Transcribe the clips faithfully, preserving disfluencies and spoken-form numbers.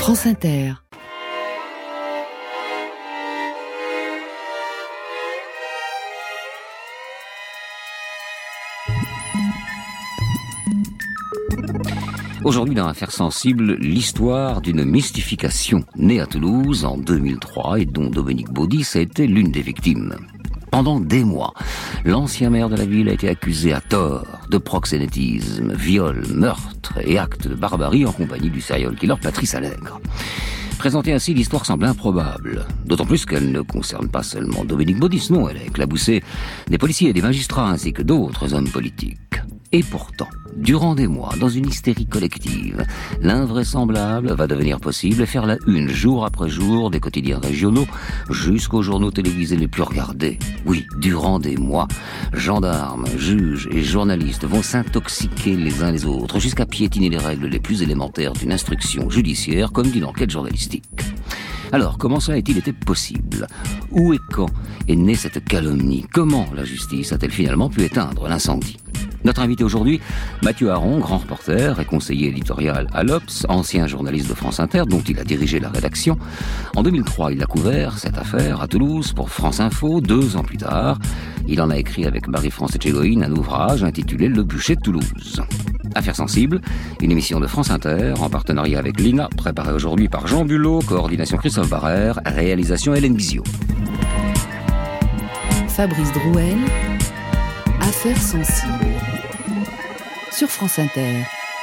France Inter. Aujourd'hui, dans Affaires sensibles, l'histoire d'une mystification née à Toulouse en deux mille trois et dont Dominique Baudis a été l'une des victimes. Pendant des mois, l'ancien maire de la ville a été accusé à tort de proxénétisme, viol, meurtre et actes de barbarie en compagnie du serial killer Patrice Allègre. Présentée ainsi, l'histoire semble improbable, d'autant plus qu'elle ne concerne pas seulement Dominique Baudis, non, elle a éclaboussé des policiers et des magistrats ainsi que d'autres hommes politiques. Et pourtant, durant des mois, dans une hystérie collective, l'invraisemblable va devenir possible et faire la une jour après jour des quotidiens régionaux jusqu'aux journaux télévisés les plus regardés. Oui, durant des mois, gendarmes, juges et journalistes vont s'intoxiquer les uns les autres jusqu'à piétiner les règles les plus élémentaires d'une instruction judiciaire comme d'une enquête journalistique. Alors, comment cela a-t-il été possible ? Où et quand est née cette calomnie ? Comment la justice a-t-elle finalement pu éteindre l'incendie ? Notre invité aujourd'hui, Mathieu Aron, grand reporter et conseiller éditorial à l'Obs, ancien journaliste de France Inter, dont il a dirigé la rédaction. En deux mille trois, il a couvert cette affaire à Toulouse pour France Info. Deux ans plus tard, il en a écrit avec Marie-France Etchegoïne un ouvrage intitulé Le bûcher de Toulouse. Affaires sensibles, une émission de France Inter en partenariat avec l'I N A, préparée aujourd'hui par Jean Bulot, coordination Christophe Barrère, réalisation Hélène Guizio. Fabrice Drouel, Affaires sensibles. Sur France Inter.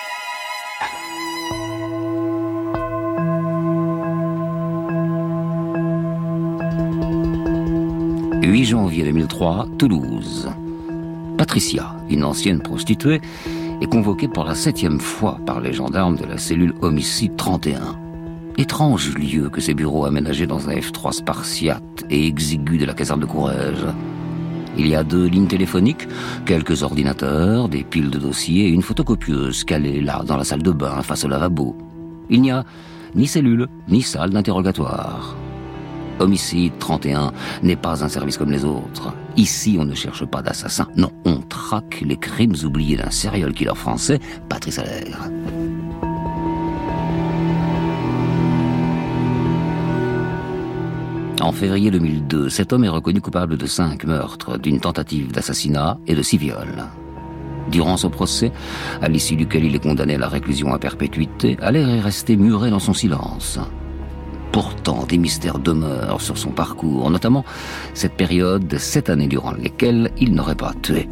huit janvier deux mille trois, Toulouse. Patricia, une ancienne prostituée, est convoquée pour la septième fois par les gendarmes de la cellule homicide trente et un. Étrange lieu que ces bureaux aménagés dans un F trois spartiate et exigu de la caserne de Courrèges. Il y a deux lignes téléphoniques, quelques ordinateurs, des piles de dossiers et une photocopieuse calée là, dans la salle de bain, face au lavabo. Il n'y a ni cellule, ni salle d'interrogatoire. Homicide trente et un n'est pas un service comme les autres. Ici, on ne cherche pas d'assassin. Non, on traque les crimes oubliés d'un serial killer français, Patrice Allègre. En février deux mille deux, cet homme est reconnu coupable de cinq meurtres, d'une tentative d'assassinat et de six viols. Durant son procès, à l'issue duquel il est condamné à la réclusion à perpétuité, Allègre est resté muré dans son silence. Pourtant, des mystères demeurent sur son parcours, notamment cette période de sept années durant lesquelles il n'aurait pas tué.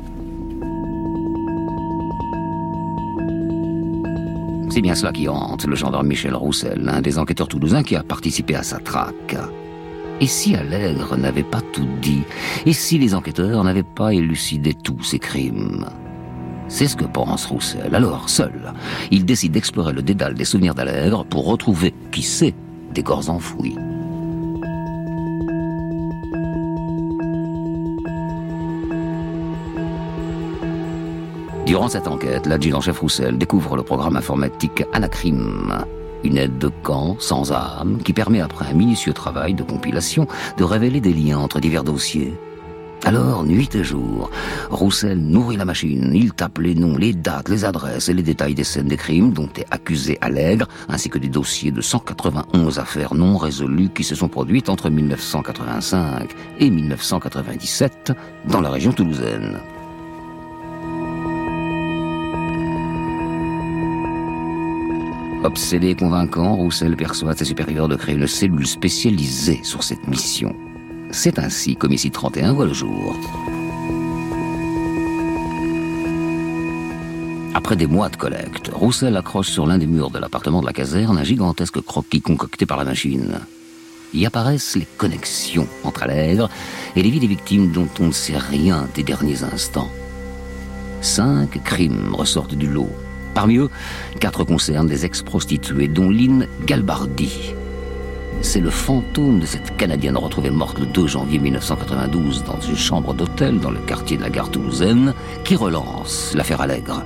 C'est bien cela qui hante le gendarme Michel Roussel, l'un des enquêteurs toulousains qui a participé à sa traque. Et si Allègre n'avait pas tout dit ? Et si les enquêteurs n'avaient pas élucidé tous ces crimes ? C'est ce que pense Roussel. Alors, seul, il décide d'explorer le dédale des souvenirs d'Allègre pour retrouver, qui sait, des corps enfouis. Durant cette enquête, l'adjudant-chef Roussel découvre le programme informatique Anacrime, une aide de camp sans âme qui permet, après un minutieux travail de compilation, de révéler des liens entre divers dossiers. Alors, nuit et jour, Roussel nourrit la machine. Il tape les noms, les dates, les adresses et les détails des scènes des crimes dont est accusé Allègre, ainsi que des dossiers de cent quatre-vingt-onze affaires non résolues qui se sont produites entre mille neuf cent quatre-vingt-cinq et mille neuf cent quatre-vingt-dix-sept dans la région toulousaine. Obsédé et convaincant, Roussel persuade ses supérieurs de créer une cellule spécialisée sur cette mission. C'est ainsi qu'Homicide trente et un voit le jour. Après des mois de collecte, Roussel accroche sur l'un des murs de l'appartement de la caserne un gigantesque croquis concocté par la machine. Y apparaissent les connexions entre Allègre et les vies des victimes dont on ne sait rien des derniers instants. Cinq crimes ressortent du lot. Parmi eux, quatre concernent des ex-prostituées, dont Lynn Galbardi. C'est le fantôme de cette Canadienne retrouvée morte le deux janvier mille neuf cent quatre-vingt-douze dans une chambre d'hôtel dans le quartier de la gare toulousaine qui relance l'affaire Allègre.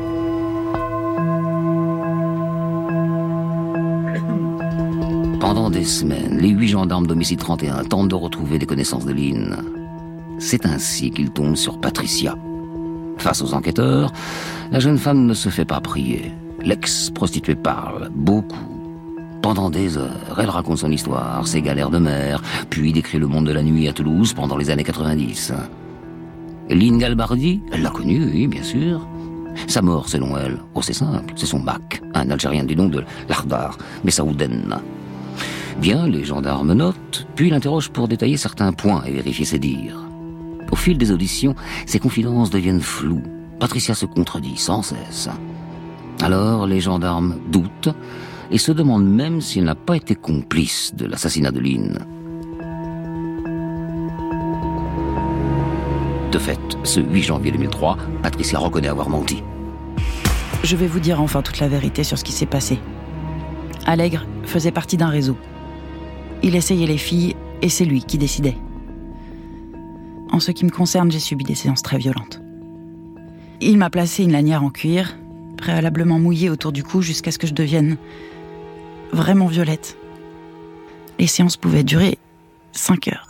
Pendant des semaines, les huit gendarmes d'Homicide trente et un tentent de retrouver des connaissances de Lynn. C'est ainsi qu'ils tombent sur Patricia. Face aux enquêteurs, la jeune femme ne se fait pas prier. L'ex-prostituée parle beaucoup. Pendant des heures, elle raconte son histoire, ses galères de mer, puis décrit le monde de la nuit à Toulouse pendant les années quatre-vingt-dix. Lynn Galbardi, elle l'a connue, oui, bien sûr. Sa mort, selon elle, oh c'est simple, c'est son bac, un Algérien du nom de Lardar Messaouden. Bien, les gendarmes notent, puis l'interrogent pour détailler certains points et vérifier ses dires. Au fil des auditions, ses confidences deviennent floues. Patricia se contredit sans cesse. Alors, les gendarmes doutent et se demandent même si elle n'a pas été complice de l'assassinat de Lynn. De fait, ce huit janvier deux mille trois, Patricia reconnaît avoir menti. Je vais vous dire enfin toute la vérité sur ce qui s'est passé. Allègre faisait partie d'un réseau. Il essayait les filles et c'est lui qui décidait. En ce qui me concerne, j'ai subi des séances très violentes. Il m'a placé une lanière en cuir, préalablement mouillée autour du cou jusqu'à ce que je devienne vraiment violette. Les séances pouvaient durer cinq heures.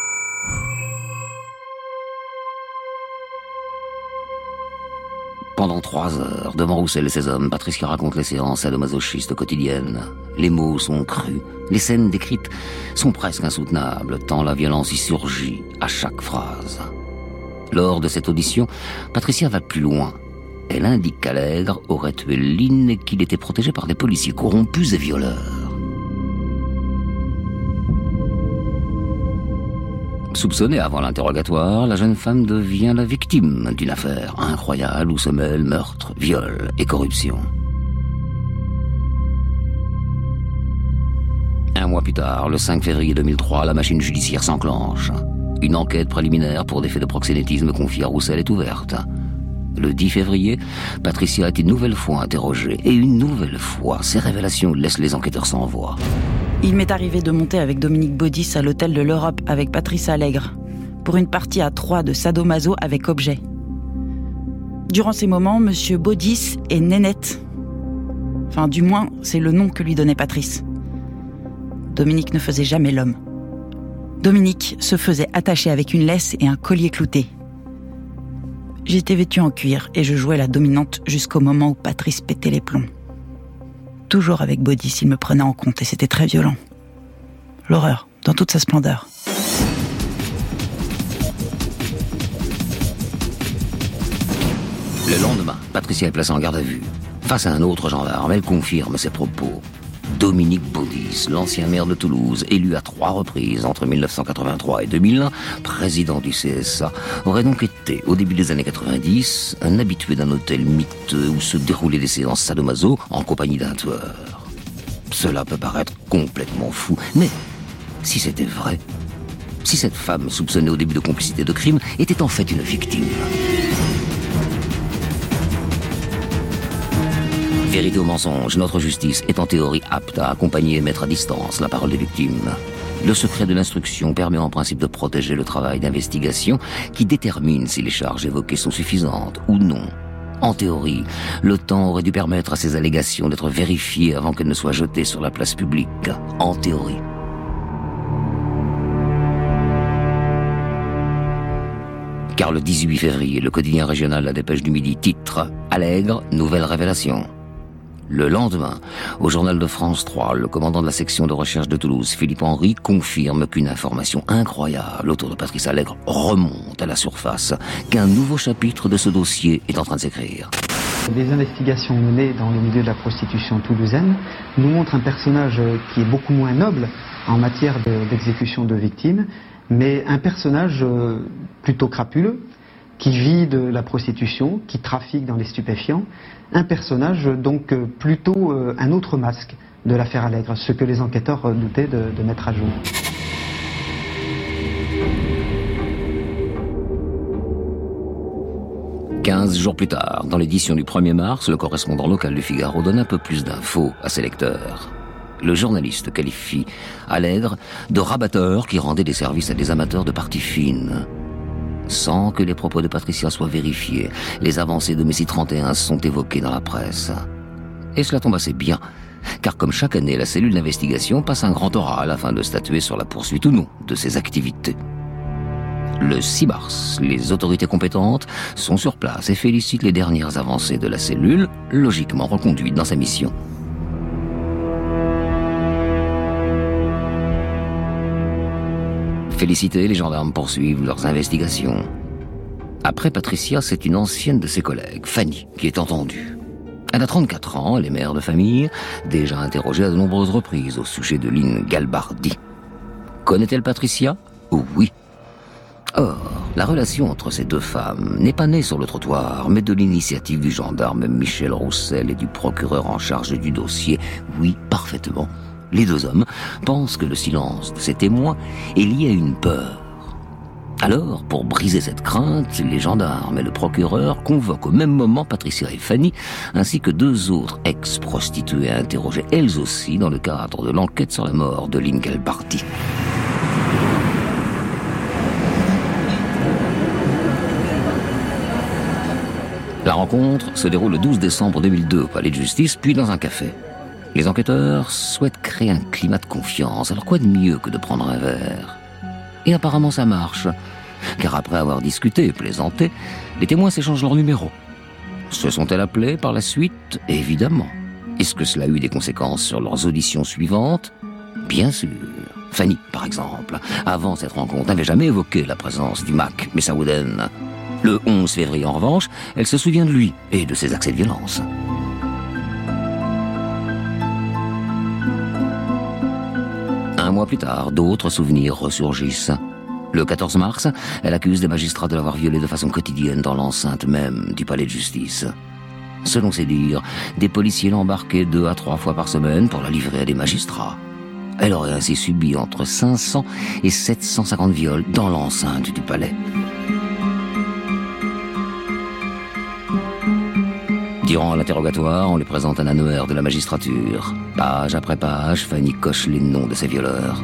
Pendant trois heures, devant Roussel et ses hommes, Patricia raconte les séances sadomasochistes quotidiennes. Les mots sont crus, les scènes décrites sont presque insoutenables, tant la violence y surgit à chaque phrase. Lors de cette audition, Patricia va plus loin. Elle indique qu'Allègre aurait tué Lynn et qu'il était protégé par des policiers corrompus et violeurs. Soupçonnée avant l'interrogatoire, la jeune femme devient la victime d'une affaire incroyable où se mêlent meurtre, viol et corruption. Un mois plus tard, le cinq février deux mille trois, la machine judiciaire s'enclenche. Une enquête préliminaire pour des faits de proxénétisme confiée à Roussel est ouverte. Le dix février, Patricia a été une nouvelle fois interrogée. Et une nouvelle fois, ces révélations laissent les enquêteurs sans voix. Il m'est arrivé de monter avec Dominique Baudis à l'hôtel de l'Europe avec Patrice Allègre pour une partie à trois de sadomaso avec objet. Durant ces moments, Monsieur Baudis est nénette. Enfin, du moins, c'est le nom que lui donnait Patrice. Dominique ne faisait jamais l'homme. Dominique se faisait attacher avec une laisse et un collier clouté. J'étais vêtue en cuir et je jouais la dominante jusqu'au moment où Patrice pétait les plombs. Toujours avec Baudis, il me prenait en compte et c'était très violent. L'horreur, dans toute sa splendeur. Le lendemain, Patricia est placée en garde à vue. Face à un autre gendarme, elle confirme ses propos. Dominique Baudis, l'ancien maire de Toulouse, élu à trois reprises entre mille neuf cent quatre-vingt-trois et deux mille un, président du C S A, aurait donc été, au début des années quatre-vingt-dix, un habitué d'un hôtel miteux où se déroulaient des séances sadomaso en compagnie d'un tueur. Cela peut paraître complètement fou, mais si c'était vrai, si cette femme soupçonnée au début de complicité de crime était en fait une victime. Vérité ou mensonge, notre justice est en théorie apte à accompagner et mettre à distance la parole des victimes. Le secret de l'instruction permet en principe de protéger le travail d'investigation qui détermine si les charges évoquées sont suffisantes ou non. En théorie, le temps aurait dû permettre à ces allégations d'être vérifiées avant qu'elles ne soient jetées sur la place publique. En théorie. Car le dix-huit février, le quotidien régional La Dépêche du Midi titre « Allègre, nouvelle révélation ». Le lendemain, au journal de France trois, le commandant de la section de recherche de Toulouse, Philippe Henry, confirme qu'une information incroyable autour de Patrice Allègre remonte à la surface, qu'un nouveau chapitre de ce dossier est en train de s'écrire. Des investigations menées dans le milieu de la prostitution toulousaine nous montrent un personnage qui est beaucoup moins noble en matière de, d'exécution de victimes, mais un personnage plutôt crapuleux, qui vit de la prostitution, qui trafique dans les stupéfiants, un personnage donc plutôt euh, un autre masque de l'affaire Allègre, ce que les enquêteurs doutaient de, de mettre à jour. Quinze jours plus tard, dans l'édition du premier mars, le correspondant local du Figaro donne un peu plus d'infos à ses lecteurs. Le journaliste qualifie Allègre de rabatteur qui rendait des services à des amateurs de parties fines. Sans que les propos de Patricia soient vérifiés, les avancées de Messi trente et un sont évoquées dans la presse. Et cela tombe assez bien, car comme chaque année, la cellule d'investigation passe un grand oral afin de statuer sur la poursuite ou non de ses activités. Le six mars, les autorités compétentes sont sur place et félicitent les dernières avancées de la cellule, logiquement reconduite dans sa mission. Félicités, les gendarmes poursuivent leurs investigations. Après Patricia, c'est une ancienne de ses collègues, Fanny, qui est entendue. Elle a trente-quatre ans, elle est mère de famille, déjà interrogée à de nombreuses reprises au sujet de Lynn Galbardi. Connaît-elle Patricia ? Oui. Or, la relation entre ces deux femmes n'est pas née sur le trottoir, mais de l'initiative du gendarme Michel Roussel et du procureur en charge du dossier. Oui, parfaitement. Les deux hommes pensent que le silence de ces témoins est lié à une peur. Alors, pour briser cette crainte, les gendarmes et le procureur convoquent au même moment Patricia et Fanny, ainsi que deux autres ex-prostituées interrogées elles aussi dans le cadre de l'enquête sur la mort de Lynn Galbardi. La rencontre se déroule le douze décembre deux mille deux au Palais de Justice, puis dans un café. Les enquêteurs souhaitent créer un climat de confiance, alors quoi de mieux que de prendre un verre ? Et apparemment ça marche, car après avoir discuté et plaisanté, les témoins s'échangent leurs numéros. Se sont-elles appelées par la suite ? Évidemment. Est-ce que cela a eu des conséquences sur leurs auditions suivantes ? Bien sûr. Fanny, par exemple, avant cette rencontre, n'avait jamais évoqué la présence du Mac Messaouden. Le onze février, en revanche, elle se souvient de lui et de ses accès de violence. Un mois plus tard, d'autres souvenirs ressurgissent. Le quatorze mars, elle accuse des magistrats de l'avoir violée de façon quotidienne dans l'enceinte même du palais de justice. Selon ses dires, des policiers l'embarquaient deux à trois fois par semaine pour la livrer à des magistrats. Elle aurait ainsi subi entre cinq cents et sept cent cinquante viols dans l'enceinte du palais. Durant l'interrogatoire, on lui présente un annuaire de la magistrature. Page après page, Fanny coche les noms de ses violeurs.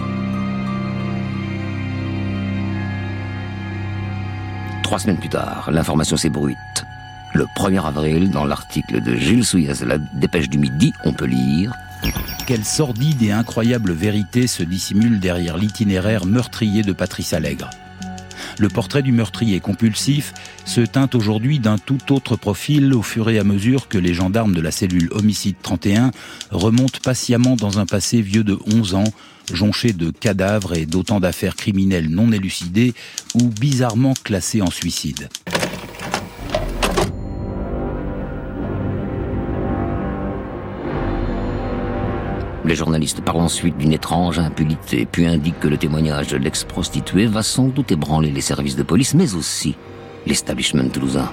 Trois semaines plus tard, l'information s'ébruite. Le premier avril, dans l'article de Gilles Souillès de la Dépêche du Midi, on peut lire « Quelle sordide et incroyable vérité se dissimule derrière l'itinéraire meurtrier de Patrice Allègre. Le portrait du meurtrier compulsif se teinte aujourd'hui d'un tout autre profil au fur et à mesure que les gendarmes de la cellule homicide trente et un remontent patiemment dans un passé vieux de onze ans, jonché de cadavres et d'autant d'affaires criminelles non élucidées ou bizarrement classées en suicide. Les journalistes parlent ensuite d'une étrange impunité, puis indiquent que le témoignage de l'ex-prostituée va sans doute ébranler les services de police, mais aussi l'establishment toulousain.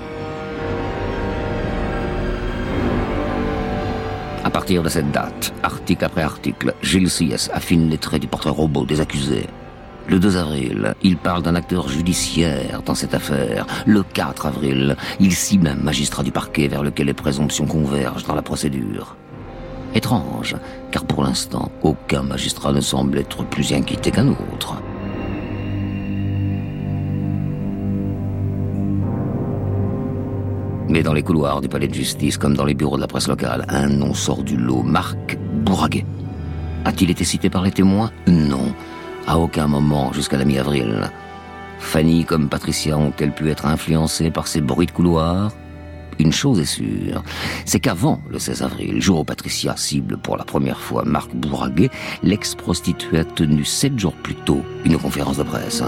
À partir de cette date, article après article, Gilles Souillès affine les traits du portrait robot des accusés. Le deux avril, il parle d'un acteur judiciaire dans cette affaire. Le quatre avril, il cible un magistrat du parquet vers lequel les présomptions convergent dans la procédure. Étrange, car pour l'instant, aucun magistrat ne semble être plus inquiété qu'un autre. Mais dans les couloirs du palais de justice, comme dans les bureaux de la presse locale, un nom sort du lot, Marc Bourraguet. A-t-il été cité par les témoins ? Non, à aucun moment jusqu'à la mi-avril. Fanny comme Patricia ont-elles pu être influencées par ces bruits de couloirs ? Une chose est sûre, c'est qu'avant le seize avril, jour où Patricia cible pour la première fois Marc Bourraguet, l'ex-prostituée a tenu sept jours plus tôt une conférence de presse.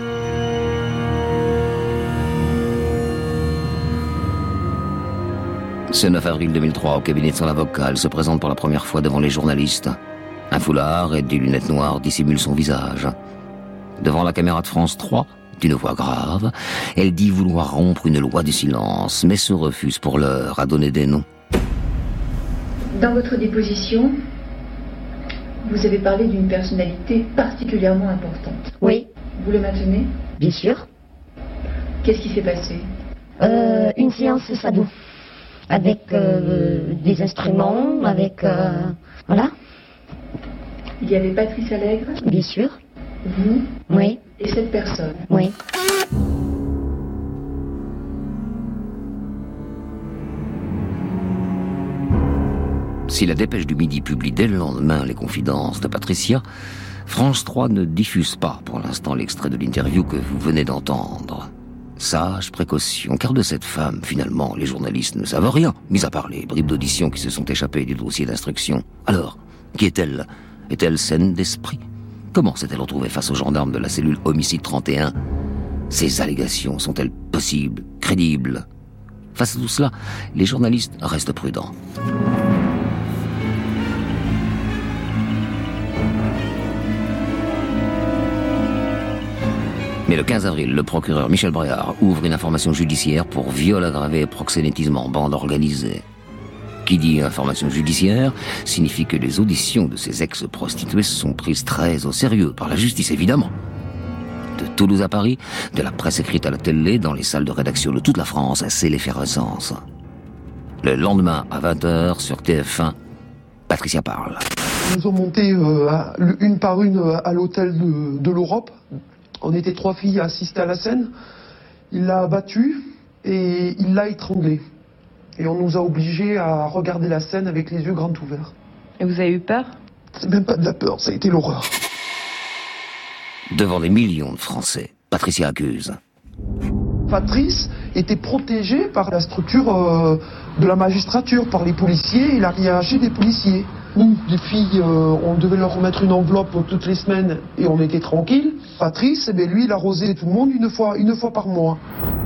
Ce neuf avril deux mille trois, au cabinet de son avocat, elle se présente pour la première fois devant les journalistes. Un foulard et des lunettes noires dissimulent son visage. Devant la caméra de France trois, d'une voix grave, elle dit vouloir rompre une loi du silence, mais se refuse pour l'heure à donner des noms. Dans votre déposition, vous avez parlé d'une personnalité particulièrement importante. Oui. Vous le maintenez ? Bien sûr. Qu'est-ce qui s'est passé ? euh, Une séance sado. Avec euh, des instruments, avec... Euh, voilà. Il y avait Patrice Allègre ? Bien sûr. Vous ? Oui. Et cette personne ? Oui. Si la Dépêche du Midi publie dès le lendemain les confidences de Patricia, France trois ne diffuse pas pour l'instant l'extrait de l'interview que vous venez d'entendre. Sage précaution, car de cette femme, finalement, les journalistes ne savent rien, mis à part les bribes d'audition qui se sont échappées du dossier d'instruction. Alors, qui est-elle ? Est-elle saine d'esprit ? Comment s'est-elle retrouvée face aux gendarmes de la cellule homicide trente et un? Ces allégations sont-elles possibles, crédibles? Face à tout cela, les journalistes restent prudents. Mais le quinze avril, le procureur Michel Bréard ouvre une information judiciaire pour viol aggravé et proxénétisme en bande organisée. Qui dit information judiciaire signifie que les auditions de ces ex-prostituées sont prises très au sérieux par la justice, évidemment. De Toulouse à Paris, de la presse écrite à la télé, dans les salles de rédaction de toute la France, c'est l'effervescence. Le lendemain, à vingt heures, sur T F un, Patricia parle. Ils nous ont monté euh, à, une par une à l'hôtel de, de l'Europe. On était trois filles à assister à la scène. Il l'a abattue et il l'a étranglée. Et on nous a obligés à regarder la scène avec les yeux grands ouverts. Et vous avez eu peur? C'est même pas de la peur, ça a été l'horreur. Devant des millions de Français, Patricia accuse. Patrice était protégée par la structure euh, de la magistrature, par les policiers et la hiérarchie des policiers. Nous, les filles, euh, on devait leur remettre une enveloppe toutes les semaines et on était tranquille. Patrice, eh bien, lui, il arrosait tout le monde une fois, une fois par mois.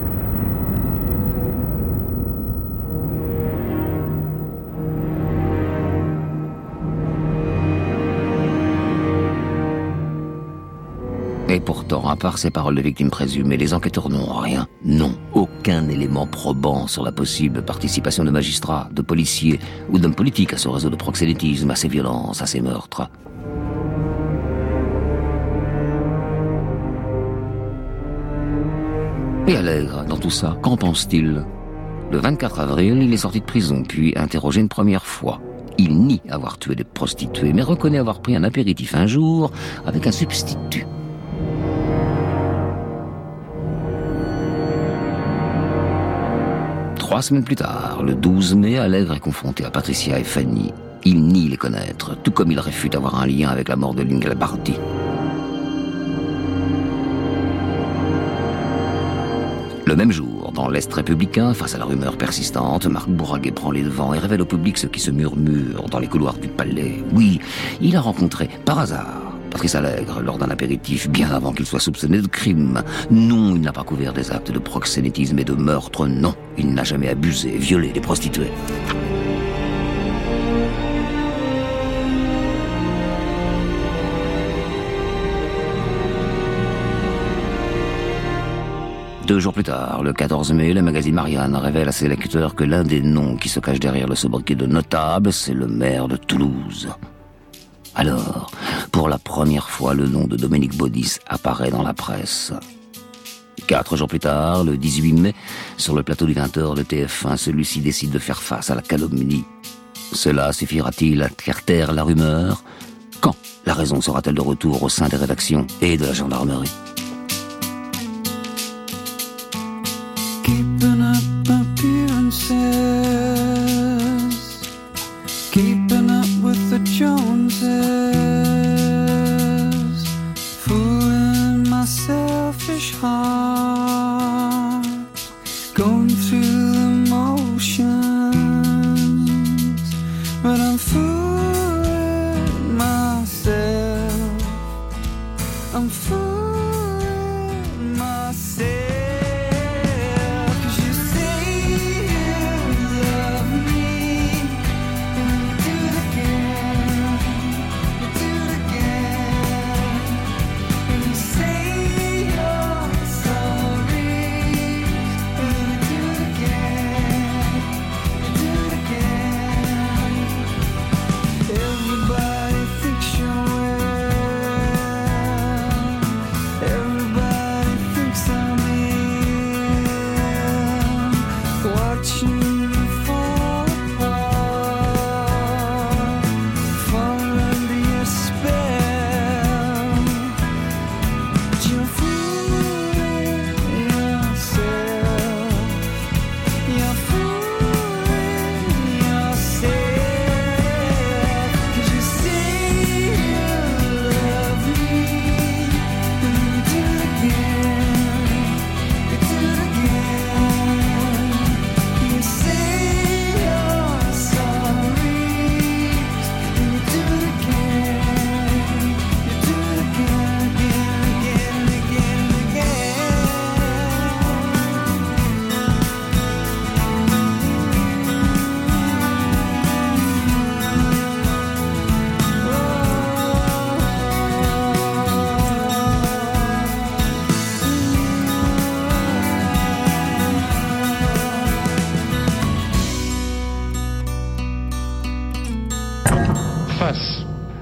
Et pourtant, à part ces paroles de victimes présumées, les enquêteurs n'ont rien, non, aucun élément probant sur la possible participation de magistrats, de policiers ou d'hommes politiques à ce réseau de proxénétisme, à ces violences, à ces meurtres. Et Allègre, dans tout ça, qu'en pense-t-il? Le vingt-quatre avril, il est sorti de prison, puis interrogé une première fois. Il nie avoir tué des prostituées, mais reconnaît avoir pris un apéritif un jour avec un substitut. Trois semaines plus tard, le douze mai, Allègre est confronté à Patricia et Fanny. Il nie les connaître, tout comme il réfute avoir un lien avec la mort de Lingelbardi. Le même jour, dans l'Est républicain, face à la rumeur persistante, Marc Bourraguet prend les devants et révèle au public ce qui se murmure dans les couloirs du palais. Oui, il a rencontré, par hasard, Patrice Allègre lors d'un apéritif bien avant qu'il soit soupçonné de crime. Non, il n'a pas couvert des actes de proxénétisme et de meurtre. Non, il n'a jamais abusé, violé des prostituées. Deux jours plus tard, le quatorze mai, le magazine Marianne révèle à ses lecteurs que l'un des noms qui se cache derrière le sobriquet de notable, c'est le maire de Toulouse. Alors, pour la première fois, le nom de Dominique Baudis apparaît dans la presse. Quatre jours plus tard, le dix-huit mai, sur le plateau du vingt heures de T F un, celui-ci décide de faire face à la calomnie. Cela suffira-t-il à faire taire la rumeur? Quand la raison sera-t-elle de retour au sein des rédactions et de la gendarmerie? Keeping up appearances, keeping up with the Joneses, fooling my selfish heart, going through the motions, but I'm fooling myself, I'm fooling myself. Sorry.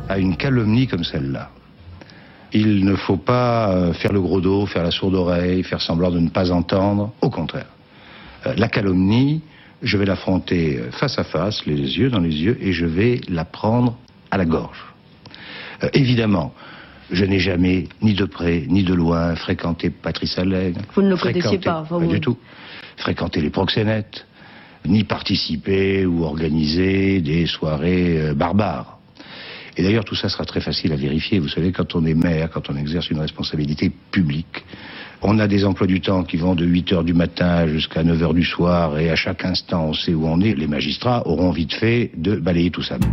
à une calomnie comme celle-là. Il ne faut pas faire le gros dos, faire la sourde oreille, faire semblant de ne pas entendre. Au contraire. La calomnie, je vais l'affronter face à face, les yeux dans les yeux, et je vais la prendre à la gorge. Euh, évidemment, je n'ai jamais, ni de près, ni de loin, fréquenté Patrice Allègre. Vous ne le connaissiez pas, enfin, Pas vous... du tout. Fréquenté les proxénètes, ni participé ou organisé des soirées euh, barbares. Et d'ailleurs, tout ça sera très facile à vérifier. Vous savez, quand on est maire, quand on exerce une responsabilité publique, on a des emplois du temps qui vont de huit heures du matin jusqu'à neuf heures du soir, et à chaque instant, on sait où on est. Les magistrats auront vite fait de balayer tout ça.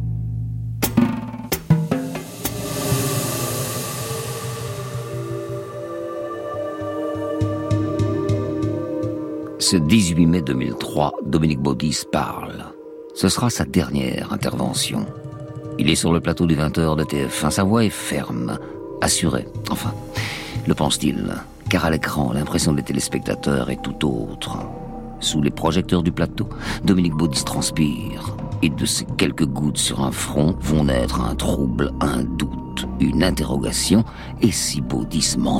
Ce dix-huit mai deux mille trois, Dominique Baudis parle. Ce sera sa dernière intervention. Il est sur le plateau du vingt heures de T F un. Sa voix est ferme, assurée. Enfin, le pense-t-il, car à l'écran, l'impression des téléspectateurs est tout autre. Sous les projecteurs du plateau, Dominique Baudis transpire. Et de ces quelques gouttes sur un front vont naître un trouble, un doute, une interrogation. Et si Baudis mentait ?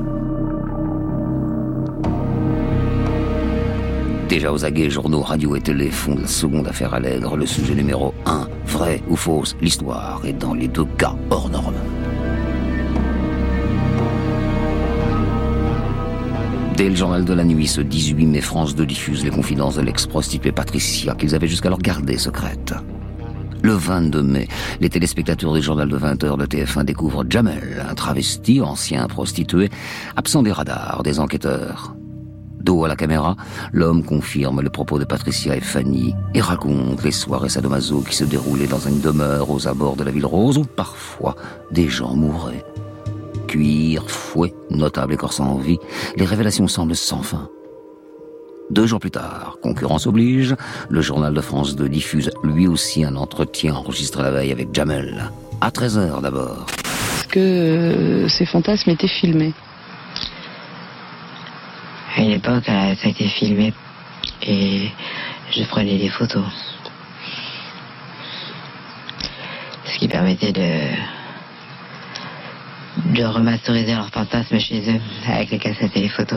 Déjà aux aguets, journaux, radio et télé font de la seconde affaire Allègre le sujet numéro un. Vrai ou fausse, l'histoire est dans les deux cas hors norme. Dès le journal de la nuit, ce dix-huit mai, France deux diffuse les confidences de l'ex-prostituée Patricia qu'ils avaient jusqu'alors gardées secrètes. Le vingt-deux mai, les téléspectateurs du journal de vingt heures de T F un découvrent Jamel, un travesti, ancien prostitué, absent des radars des enquêteurs. Dos à la caméra, l'homme confirme le propos de Patricia et Fanny et raconte les soirées sadomaso qui se déroulaient dans une demeure aux abords de la Ville Rose où parfois des gens mouraient. Cuir, fouet, notable écorce en vie, les révélations semblent sans fin. Deux jours plus tard, concurrence oblige, le journal de France deux diffuse lui aussi un entretien enregistré la veille avec Jamel. À treize heures d'abord. Est-ce que euh, ces fantasmes étaient filmés ? À une époque, ça a été filmé et je prenais des photos. Ce qui permettait de, de remasteriser leurs fantasmes chez eux avec les cassettes et les photos.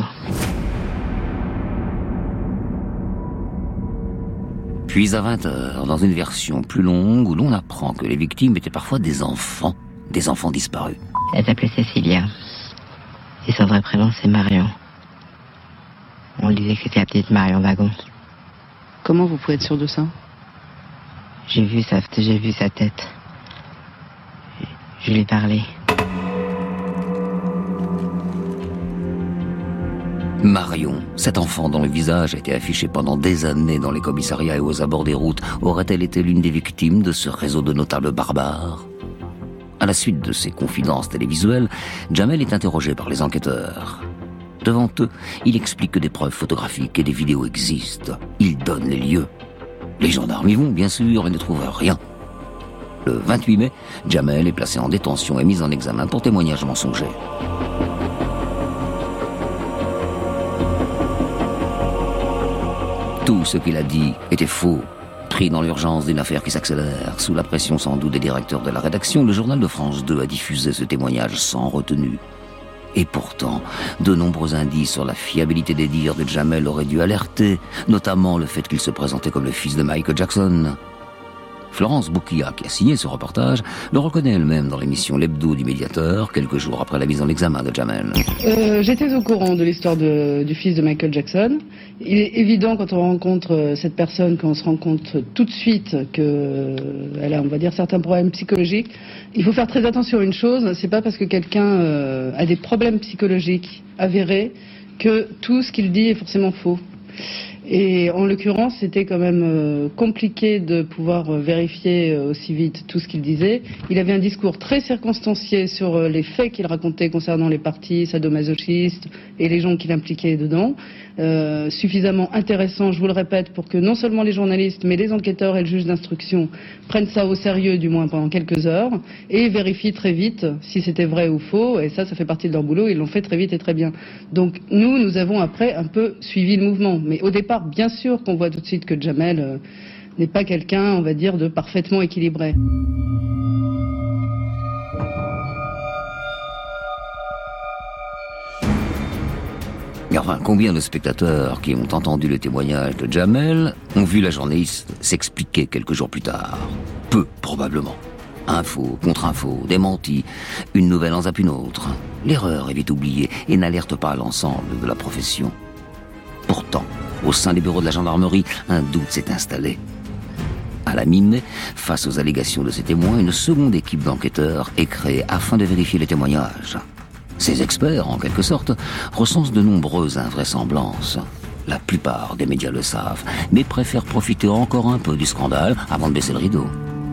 Puis à vingt heures, dans une version plus longue où l'on apprend que les victimes étaient parfois des enfants, des enfants disparus. Elle s'appelait Cécilia et son vrai prénom c'est Marion. On disait que c'était la petite Marion Wagon. Comment vous pouvez être sûr de ça ? J'ai vu sa, j'ai vu sa tête. Je lui ai parlé. Marion, cet enfant dont le visage a été affiché pendant des années dans les commissariats et aux abords des routes, aurait-elle été l'une des victimes de ce réseau de notables barbares ? À la suite de ces confidences télévisuelles, Jamel est interrogé par les enquêteurs. Devant eux, il explique que des preuves photographiques et des vidéos existent. Il donne les lieux. Les gendarmes y vont, bien sûr, et ne trouvent rien. Le vingt-huit mai, Jamel est placé en détention et mis en examen pour témoignage mensonger. Tout ce qu'il a dit était faux. Pris dans l'urgence d'une affaire qui s'accélère, sous la pression sans doute des directeurs de la rédaction, le journal de France deux a diffusé ce témoignage sans retenue. Et pourtant, de nombreux indices sur la fiabilité des dires de Jamel auraient dû alerter, notamment le fait qu'il se présentait comme le fils de Michael Jackson. Florence Bouquilla, qui a signé ce reportage, le reconnaît elle-même dans l'émission L'Hebdo du Médiateur, quelques jours après la mise en examen de Jamel. Euh, j'étais au courant de l'histoire de, du fils de Michael Jackson. Il est évident quand on rencontre cette personne, qu'on se rend compte tout de suite qu'elle a, on va dire, certains problèmes psychologiques. Il faut faire très attention à une chose, c'est pas parce que quelqu'un euh, a des problèmes psychologiques avérés que tout ce qu'il dit est forcément faux. Et en l'occurrence, c'était quand même euh, compliqué de pouvoir euh, vérifier euh, aussi vite tout ce qu'il disait. Il avait un discours très circonstancié sur euh, les faits qu'il racontait concernant les parties sadomasochistes et les gens qu'il impliquait dedans. Euh, suffisamment intéressant, je vous le répète, pour que non seulement les journalistes, mais les enquêteurs et le juge d'instruction prennent ça au sérieux, du moins pendant quelques heures, et vérifient très vite si c'était vrai ou faux. Et ça, ça fait partie de leur boulot. Ils l'ont fait très vite et très bien. Donc nous, nous avons après un peu suivi le mouvement. Mais au départ, bien sûr qu'on voit tout de suite que Jamel euh, n'est pas quelqu'un, on va dire, de parfaitement équilibré. Enfin, combien de spectateurs qui ont entendu le témoignage de Jamel ont vu la journaliste s'expliquer quelques jours plus tard? Peu, probablement. Info contre info, démenti, une nouvelle en zappe une autre. L'erreur est vite oubliée et n'alerte pas l'ensemble de la profession. Pourtant, au sein des bureaux de la gendarmerie, un doute s'est installé. À la mi-mai, face aux allégations de ces témoins, une seconde équipe d'enquêteurs est créée afin de vérifier les témoignages. Ces experts, en quelque sorte, recensent de nombreuses invraisemblances. La plupart des médias le savent, mais préfèrent profiter encore un peu du scandale avant de baisser le rideau.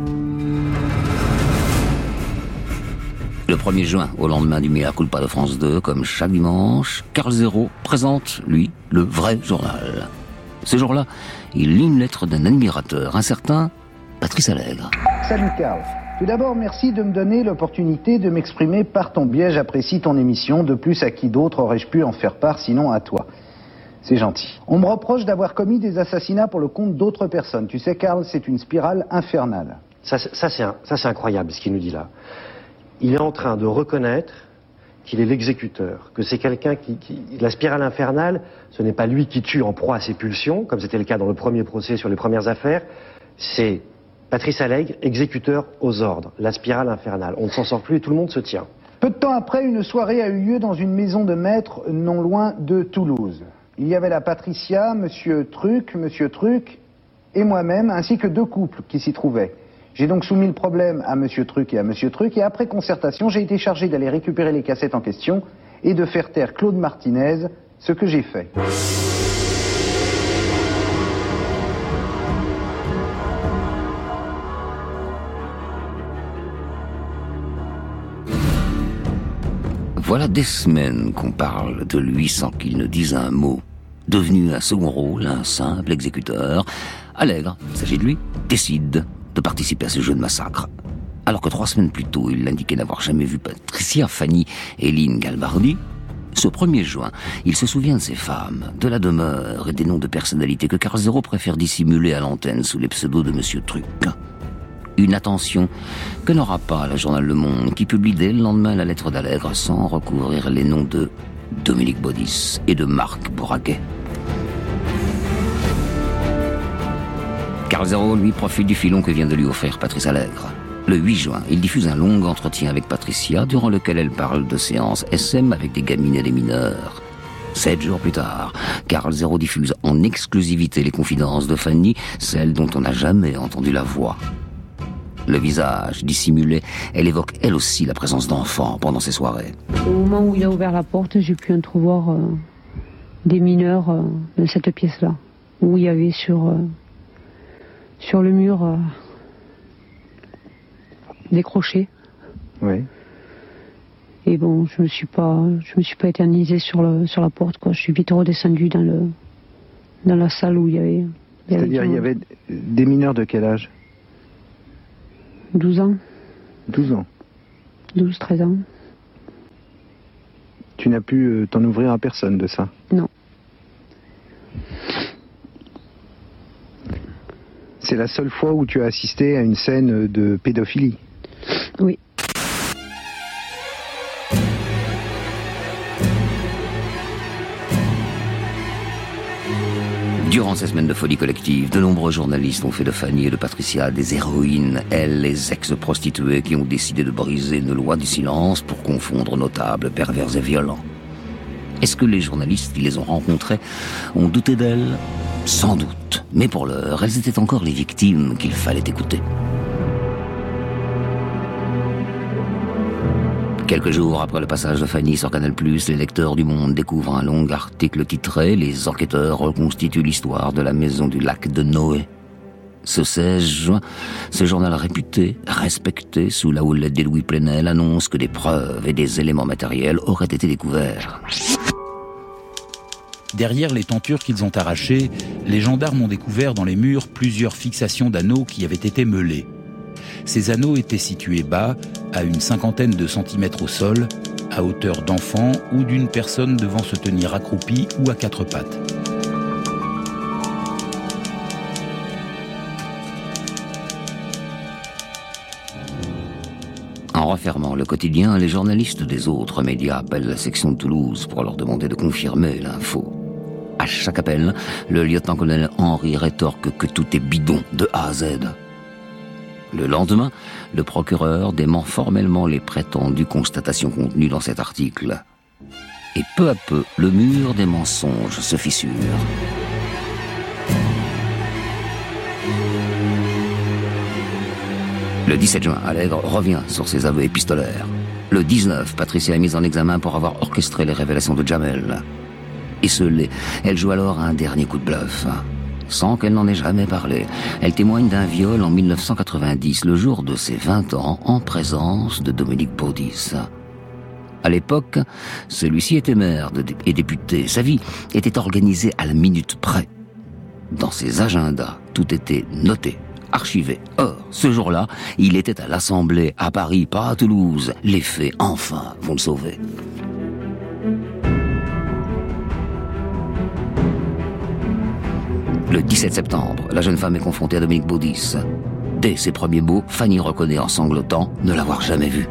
Le premier juin, au lendemain du Mea Culpa de France deux, comme chaque dimanche, Carl Zéro présente, lui, le vrai journal. Ce jour-là, il lit une lettre d'un admirateur, un certain Patrice Allègre. Salut Carl. Tout d'abord, merci de me donner l'opportunité de m'exprimer par ton biais. J'apprécie ton émission. De plus, à qui d'autre aurais-je pu en faire part sinon à toi? C'est gentil. On me reproche d'avoir commis des assassinats pour le compte d'autres personnes. Tu sais, Carl, c'est une spirale infernale. Ça, ça c'est un, ça, c'est incroyable ce qu'il nous dit là. Il est en train de reconnaître qu'il est l'exécuteur, que c'est quelqu'un qui, qui... La spirale infernale, ce n'est pas lui qui tue en proie à ses pulsions, comme c'était le cas dans le premier procès sur les premières affaires, c'est Patrice Allègre, exécuteur aux ordres, la spirale infernale. On ne s'en sort plus et tout le monde se tient. Peu de temps après, une soirée a eu lieu dans une maison de maître non loin de Toulouse. Il y avait la Patricia, Monsieur Truc, Monsieur Truc et moi-même, ainsi que deux couples qui s'y trouvaient. J'ai donc soumis le problème à Monsieur Truc et à Monsieur Truc, et après concertation, j'ai été chargé d'aller récupérer les cassettes en question et de faire taire Claude Martinez, ce que j'ai fait. Voilà des semaines qu'on parle de lui sans qu'il ne dise un mot. Devenu un second rôle, un simple exécuteur, Allègre, il s'agit de lui, décide de participer à ce jeu de massacre. Alors que trois semaines plus tôt, il indiquait n'avoir jamais vu Patricia, Fanny et Lynn Galbardi, ce premier juin, il se souvient de ces femmes, de la demeure et des noms de personnalités que Carl Zéro préfère dissimuler à l'antenne sous les pseudos de Monsieur Truc. Une attention que n'aura pas le journal Le Monde, qui publie dès le lendemain la lettre d'Allègre sans recouvrir les noms de Dominique Baudis et de Marc Bourraquet. Carl Zéro, lui, profite du filon que vient de lui offrir Patrice Allègre. Le huit juin, il diffuse un long entretien avec Patricia, durant lequel elle parle de séances S M avec des gamines et des mineurs. Sept jours plus tard, Carl Zéro diffuse en exclusivité les confidences de Fanny, celle dont on n'a jamais entendu la voix. Le visage dissimulé, elle évoque elle aussi la présence d'enfants pendant ces soirées. Au moment où il a ouvert la porte, j'ai pu entrevoir euh, des mineurs euh, de cette pièce-là, où il y avait sur, euh, sur le mur euh, des crochets. Oui. Et bon, je me suis pas, je me suis pas éternisée sur le, sur la porte, quoi. Je suis vite redescendue dans le, dans la salle où il y avait. C'est-à-dire, il y avait des mineurs de quel âge? douze ans. douze ans. douze, treize ans. Tu n'as pu euh, t'en ouvrir à personne de ça? Non. C'est la seule fois où tu as assisté à une scène de pédophilie? Oui. Durant ces semaines de folie collective, de nombreux journalistes ont fait de Fanny et de Patricia des héroïnes, elles, les ex-prostituées qui ont décidé de briser une loi du silence pour confondre notables, pervers et violents. Est-ce que les journalistes qui les ont rencontrées ont douté d'elles? Sans doute, mais pour l'heure, elles étaient encore les victimes qu'il fallait écouter. Quelques jours après le passage de Fanny sur Canal plus, les lecteurs du Monde découvrent un long article titré « Les enquêteurs reconstituent l'histoire de la maison du lac de Noé ». Ce seize juin, ce journal réputé, respecté sous la houlette d'Edoui Plenel, annonce que des preuves et des éléments matériels auraient été découverts. Derrière les tentures qu'ils ont arrachées, les gendarmes ont découvert dans les murs plusieurs fixations d'anneaux qui avaient été meulés. Ces anneaux étaient situés bas, à une cinquantaine de centimètres au sol, à hauteur d'enfant ou d'une personne devant se tenir accroupie ou à quatre pattes. En refermant le quotidien, les journalistes des autres médias appellent la section de Toulouse pour leur demander de confirmer l'info. À chaque appel, le lieutenant-colonel Henry rétorque que tout est bidon de A à Z. Le lendemain, le procureur dément formellement les prétendues constatations contenues dans cet article. Et peu à peu, le mur des mensonges se fissure. Le dix-sept juin, Allègre revient sur ses aveux épistolaires. Le dix-neuf, Patricia est mise en examen pour avoir orchestré les révélations de Jamel. Esselée, elle joue alors un dernier coup de bluff. Sans qu'elle n'en ait jamais parlé, elle témoigne d'un viol en mille neuf cent quatre-vingt-dix, le jour de ses vingt ans, en présence de Dominique Baudis. À l'époque, celui-ci était maire et député. Sa vie était organisée à la minute près. Dans ses agendas, tout était noté, archivé. Or, ce jour-là, il était à l'Assemblée, à Paris, pas à Toulouse. Les faits, enfin, vont le sauver. Le dix-sept septembre, la jeune femme est confrontée à Dominique Baudis. Dès ses premiers mots, Fanny reconnaît en sanglotant ne l'avoir jamais vu.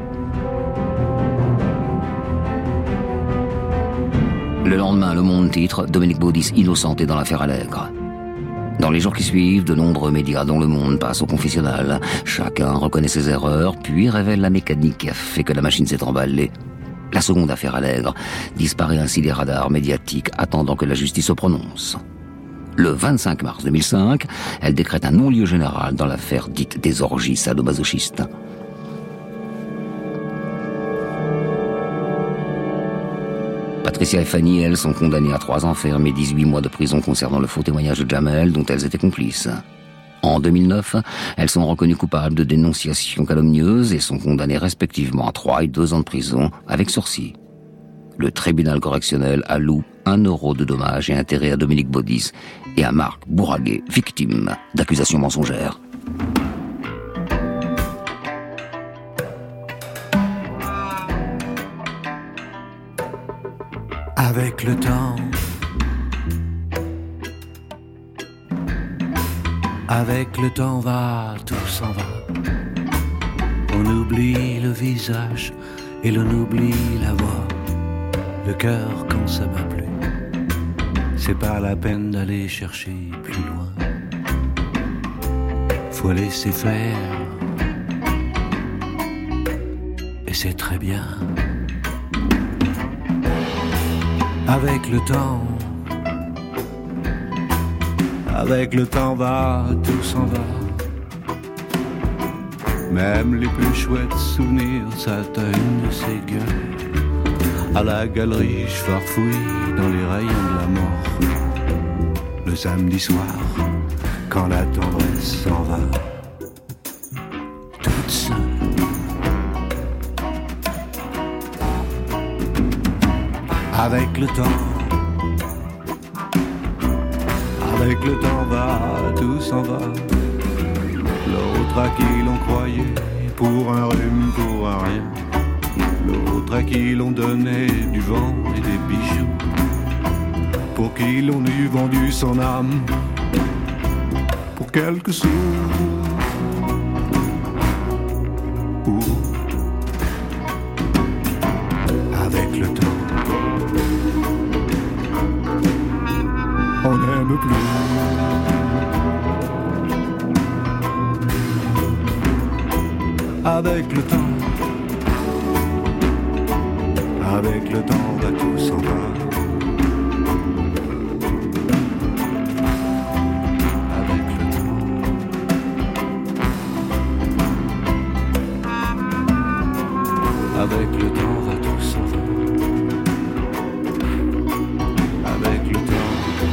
Le lendemain, Le Monde titre « Dominique Baudis innocenté dans l'affaire Allègre ». Dans les jours qui suivent, de nombreux médias dont Le Monde passent au confessionnal. Chacun reconnaît ses erreurs, puis révèle la mécanique qui a fait que la machine s'est emballée. La seconde affaire Allègre disparaît ainsi des radars médiatiques, attendant que la justice se prononce. Le vingt-cinq mars deux mille cinq, elle décrète un non-lieu général dans l'affaire dite des orgies sadomasochistes. Patricia et Fanny, elles, sont condamnées à trois ans fermes et dix-huit mois de prison concernant le faux témoignage de Jamel, dont elles étaient complices. En deux mille neuf, elles sont reconnues coupables de dénonciations calomnieuses et sont condamnées respectivement à trois et deux ans de prison avec sursis. Le tribunal correctionnel alloue un euro de dommages et intérêts à Dominique Baudis et à Marc Bourraguet, victime d'accusations mensongères. Avec le temps, avec le temps va, tout s'en va. On oublie le visage et l'on oublie la voix. Le cœur quand ça bat plus, c'est pas la peine d'aller chercher plus loin. Faut laisser faire, et c'est très bien. Avec le temps, avec le temps va, tout s'en va. Même les plus chouettes souvenirs s'atteignent de ces gueules. À la galerie, je farfouille dans les rayons de la mort. Le samedi soir, quand la tendresse s'en va, toute seule. Avec le temps, avec le temps va, tout s'en va. L'autre à qui l'on croyait pour un rhume, pour un rien. L'autre à qui l'on donnait du vent et des bijoux, pour qui l'on eût vendu son âme pour quelques sous. Ou avec le temps, on n'aime plus. Avec le temps, avec le temps va, tout s'en va. Avec le temps, avec le temps va, tout s'en va. Avec le temps,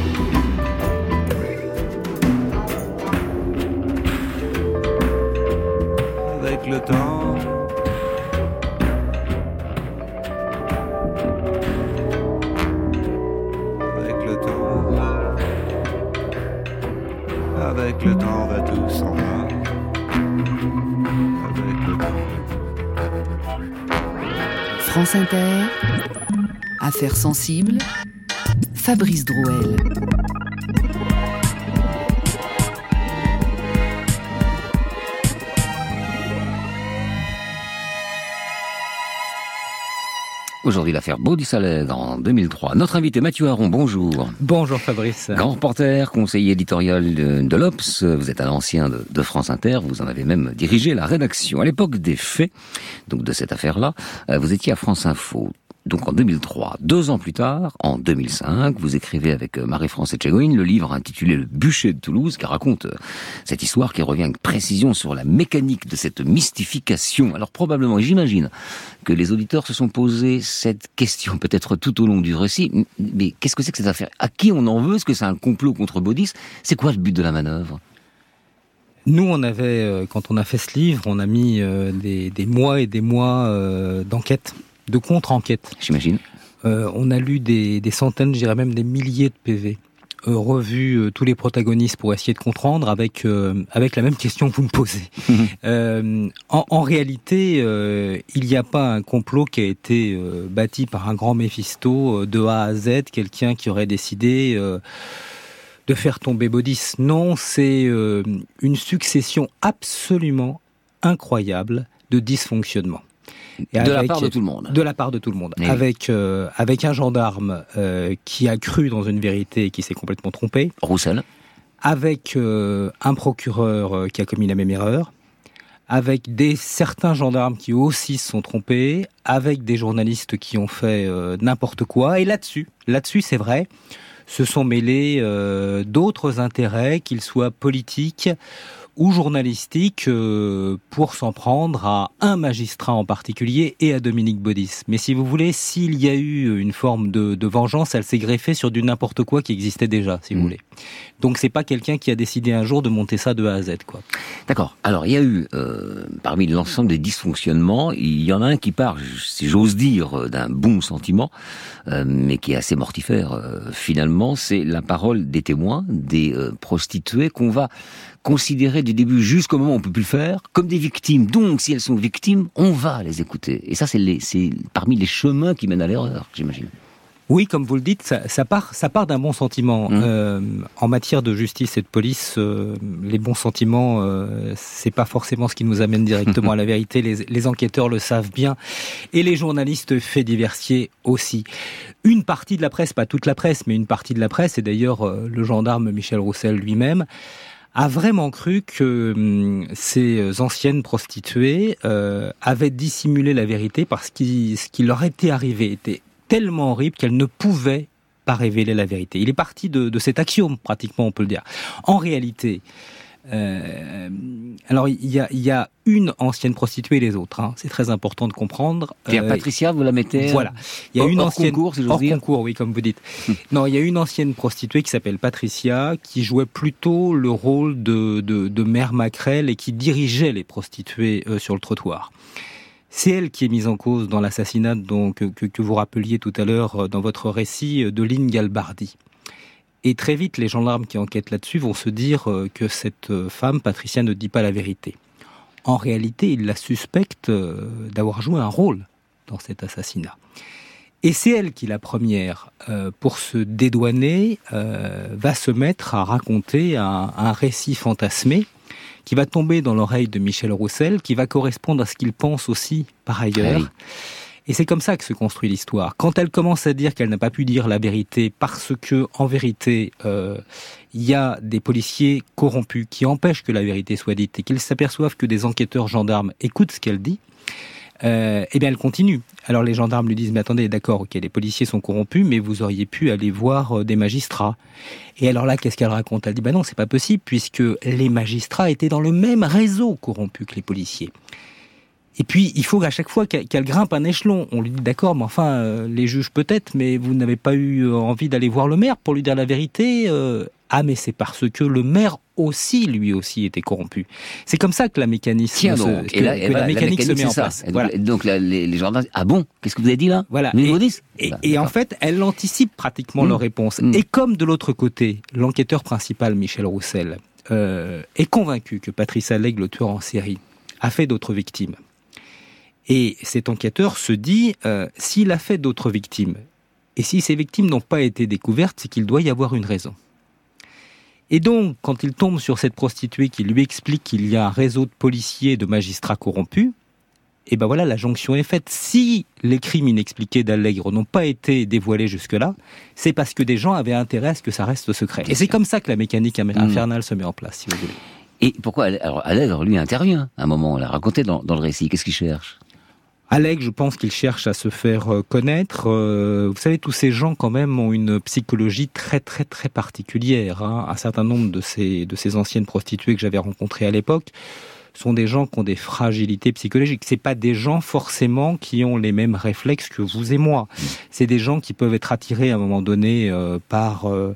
avec le temps. Avec le temps va, tout s'en va. Avec le temps. France Inter, Affaires sensibles, Fabrice Drouel. Aujourd'hui, l'affaire Baudis-Allègre en deux mille trois. Notre invité Mathieu Aron, bonjour. Bonjour Fabrice. Grand reporter, conseiller éditorial de, de l'Obs. Vous êtes un ancien de, de France Inter. Vous en avez même dirigé la rédaction. À l'époque des faits, donc de cette affaire-là, vous étiez à France Info. Donc en deux mille trois, deux ans plus tard, en deux mille cinq, vous écrivez avec Marie-France Etchegoyen le livre intitulé Le bûcher de Toulouse, qui raconte cette histoire qui revient avec précision sur la mécanique de cette mystification. Alors probablement, j'imagine que les auditeurs se sont posé cette question, peut-être tout au long du récit, mais qu'est-ce que c'est que cette affaire? À qui on en veut? Est-ce que c'est un complot contre Baudis? C'est quoi le but de la manœuvre? Nous, on avait, quand on a fait ce livre, on a mis des, des mois et des mois d'enquête, de contre-enquête. J'imagine. Euh, on a lu des, des centaines, je dirais même des milliers de P V, euh, revu euh, tous les protagonistes pour essayer de comprendre avec euh, avec la même question que vous me posez. euh, en, en réalité, euh, il n'y a pas un complot qui a été euh, bâti par un grand Méphisto euh, de A à Z, quelqu'un qui aurait décidé euh, de faire tomber Baudis. Non, c'est euh, une succession absolument incroyable de dysfonctionnements. Et de avec, la part de tout le monde. De la part de tout le monde. Oui. Avec, euh, avec un gendarme euh, qui a cru dans une vérité et qui s'est complètement trompé. Roussel. Avec euh, un procureur euh, qui a commis la même erreur. Avec des, certains gendarmes qui aussi se sont trompés. Avec des journalistes qui ont fait euh, n'importe quoi. Et là-dessus, là-dessus c'est vrai, se sont mêlés euh, d'autres intérêts, qu'ils soient politiques ou journalistique, euh, pour s'en prendre à un magistrat en particulier et à Dominique Baudis. Mais si vous voulez, s'il y a eu une forme de, de vengeance, elle s'est greffée sur du n'importe quoi qui existait déjà, si mmh. vous voulez. Donc c'est pas quelqu'un qui a décidé un jour de monter ça de A à Z, quoi. D'accord. Alors il y a eu, euh, parmi l'ensemble des dysfonctionnements, il y en a un qui part, si j'ose dire, d'un bon sentiment, euh, mais qui est assez mortifère euh, finalement, c'est la parole des témoins, des euh, prostituées qu'on va considérer du début jusqu'au moment où on peut plus le faire comme des victimes. Donc, si elles sont victimes, on va les écouter. Et ça, c'est, les, c'est parmi les chemins qui mènent à l'erreur, j'imagine. Oui, comme vous le dites, ça, ça part, ça part d'un bon sentiment. Mmh. Euh, en matière de justice et de police, euh, les bons sentiments, euh, c'est pas forcément ce qui nous amène directement à la vérité. Les, les enquêteurs le savent bien, et les journalistes faits diversiers aussi. Une partie de la presse, pas toute la presse, mais une partie de la presse, et d'ailleurs euh, le gendarme Michel Roussel lui-même, a vraiment cru que hum, ces anciennes prostituées euh, avaient dissimulé la vérité parce que ce qui leur était arrivé était tellement horrible qu'elles ne pouvaient pas révéler la vérité. Il est parti de, de cet axiome, pratiquement, on peut le dire. En réalité, euh, alors il y a, il y a une ancienne prostituée et les autres. Hein. C'est très important de comprendre. Euh, Patricia, vous la mettez. Voilà. Il y a hors, une hors ancienne concours, si j'ose hors dire. concours, oui, comme vous dites. Non, il y a une ancienne prostituée qui s'appelle Patricia, qui jouait plutôt le rôle de, de, de mère maquerelle et qui dirigeait les prostituées euh, sur le trottoir. C'est elle qui est mise en cause dans l'assassinat donc, que, que vous rappeliez tout à l'heure dans votre récit de Lynn Galbardi. Et très vite, les gendarmes qui enquêtent là-dessus vont se dire que cette femme, Patricia, ne dit pas la vérité. En réalité, ils la suspectent d'avoir joué un rôle dans cet assassinat. Et c'est elle qui, la première, euh, pour se dédouaner, euh, va se mettre à raconter un, un récit fantasmé qui va tomber dans l'oreille de Michel Roussel, qui va correspondre à ce qu'il pense aussi par ailleurs. Ah oui. Et c'est comme ça que se construit l'histoire. Quand elle commence à dire qu'elle n'a pas pu dire la vérité parce que, en vérité, euh, il y a des policiers corrompus qui empêchent que la vérité soit dite et qu'ils s'aperçoivent que des enquêteurs gendarmes écoutent ce qu'elle dit, euh, eh bien elle continue. Alors les gendarmes lui disent, mais attendez, d'accord, ok, les policiers sont corrompus, mais vous auriez pu aller voir des magistrats. Et alors là, qu'est-ce qu'elle raconte? Elle dit, bah non, c'est pas possible, puisque les magistrats étaient dans le même réseau corrompu que les policiers. Et puis, il faut qu'à chaque fois qu'elle grimpe un échelon, on lui dit, d'accord, mais enfin, euh, les juges peut-être, mais vous n'avez pas eu envie d'aller voir le maire pour lui dire la vérité euh, Ah, mais c'est parce que le maire aussi, lui aussi, était corrompu. C'est comme ça que la mécanique, Tiens se, donc, que, et là, que et la, voilà, mécanique la mécanique se met en ça. place. Et voilà. Donc, là, les, les gendarmes disent, ah bon, qu'est-ce que vous avez dit là? Voilà. Et, et, bah, et en fait, elle anticipe pratiquement mmh. leur réponse. Mmh. Et comme de l'autre côté, l'enquêteur principal, Michel Roussel, euh, est convaincu que Patrice Allègre, le tueur en série, a fait d'autres victimes. Et cet enquêteur se dit, euh, s'il a fait d'autres victimes, et si ces victimes n'ont pas été découvertes, c'est qu'il doit y avoir une raison. Et donc, quand il tombe sur cette prostituée qui lui explique qu'il y a un réseau de policiers et de magistrats corrompus, et ben voilà, la jonction est faite. Si les crimes inexpliqués d'Allègre n'ont pas été dévoilés jusque-là, c'est parce que des gens avaient intérêt à ce que ça reste secret. Et c'est comme ça que la mécanique infernale mmh. se met en place, si vous voulez. Et pourquoi alors Allègre, lui, intervient à un moment, on l'a raconté dans, dans le récit. Qu'est-ce qu'il cherche ? Allègre, je pense qu'il cherche à se faire connaître. Euh, vous savez, tous ces gens, quand même, ont une psychologie très, très, très particulière. Hein. Un certain nombre de ces, de ces anciennes prostituées que j'avais rencontrées à l'époque sont des gens qui ont des fragilités psychologiques. C'est pas des gens, forcément, qui ont les mêmes réflexes que vous et moi. C'est des gens qui peuvent être attirés, à un moment donné, euh, par... Euh,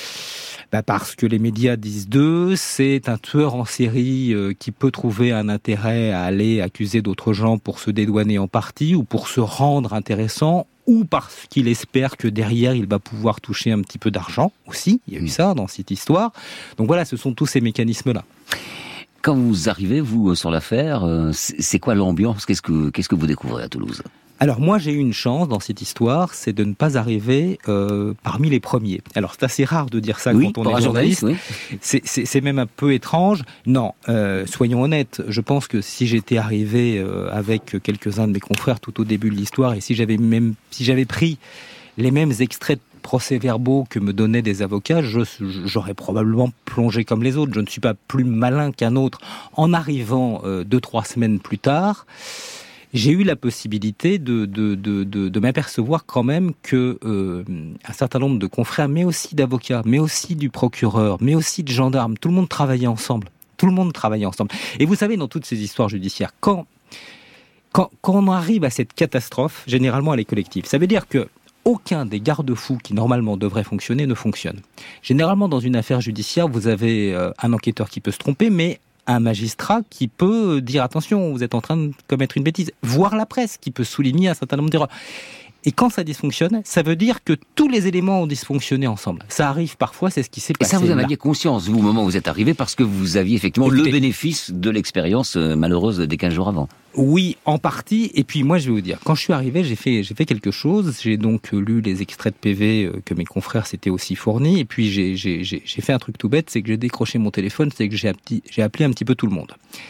Bah parce que les médias disent d'eux, c'est un tueur en série euh, qui peut trouver un intérêt à aller accuser d'autres gens pour se dédouaner en partie ou pour se rendre intéressant, ou parce qu'il espère que derrière il va pouvoir toucher un petit peu d'argent aussi. Il y a eu ça dans cette histoire. Donc voilà, ce sont tous ces mécanismes-là. Quand vous arrivez, vous, sur l'affaire, euh, c'est quoi l'ambiance ? Qu'est-ce que, qu'est-ce que vous découvrez à Toulouse ? Alors moi j'ai eu une chance dans cette histoire, c'est de ne pas arriver euh, parmi les premiers. Alors c'est assez rare de dire ça oui, quand on est journaliste, oui. c'est, c'est, c'est même un peu étrange. Non, euh, soyons honnêtes, je pense que si j'étais arrivé euh, avec quelques-uns de mes confrères tout au début de l'histoire, et si j'avais même si j'avais pris les mêmes extraits de procès-verbaux que me donnaient des avocats, je, j'aurais probablement plongé comme les autres. Je ne suis pas plus malin qu'un autre. En arrivant euh, deux, trois semaines plus tard, j'ai eu la possibilité de, de, de, de, de m'apercevoir quand même que euh, un certain nombre de confrères, mais aussi d'avocats, mais aussi du procureur, mais aussi de gendarmes, tout le monde travaillait ensemble. Tout le monde travaillait ensemble. Et vous savez, dans toutes ces histoires judiciaires, quand, quand, quand on arrive à cette catastrophe, généralement elle est collective. Ça veut dire que aucun des garde-fous qui normalement devraient fonctionner ne fonctionne. Généralement, dans une affaire judiciaire, vous avez euh, un enquêteur qui peut se tromper, mais un magistrat qui peut dire attention, vous êtes en train de commettre une bêtise, voire la presse qui peut souligner un certain nombre d'erreurs. Et quand ça dysfonctionne, ça veut dire que tous les éléments ont dysfonctionné ensemble. Ça arrive parfois, c'est ce qui s'est passé. Et ça, vous en là. aviez conscience, vous, au moment où vous êtes arrivé, parce que vous aviez effectivement Écoutez, le bénéfice de l'expérience malheureuse des quinze jours avant. Oui, en partie. Et puis moi, je vais vous dire, quand je suis arrivé, j'ai fait, j'ai fait quelque chose. J'ai donc lu les extraits de P V que mes confrères s'étaient aussi fournis. Et puis j'ai, j'ai, j'ai, j'ai fait un truc tout bête, c'est que j'ai décroché mon téléphone, c'est que j'ai appelé, j'ai appelé un petit peu tout le monde.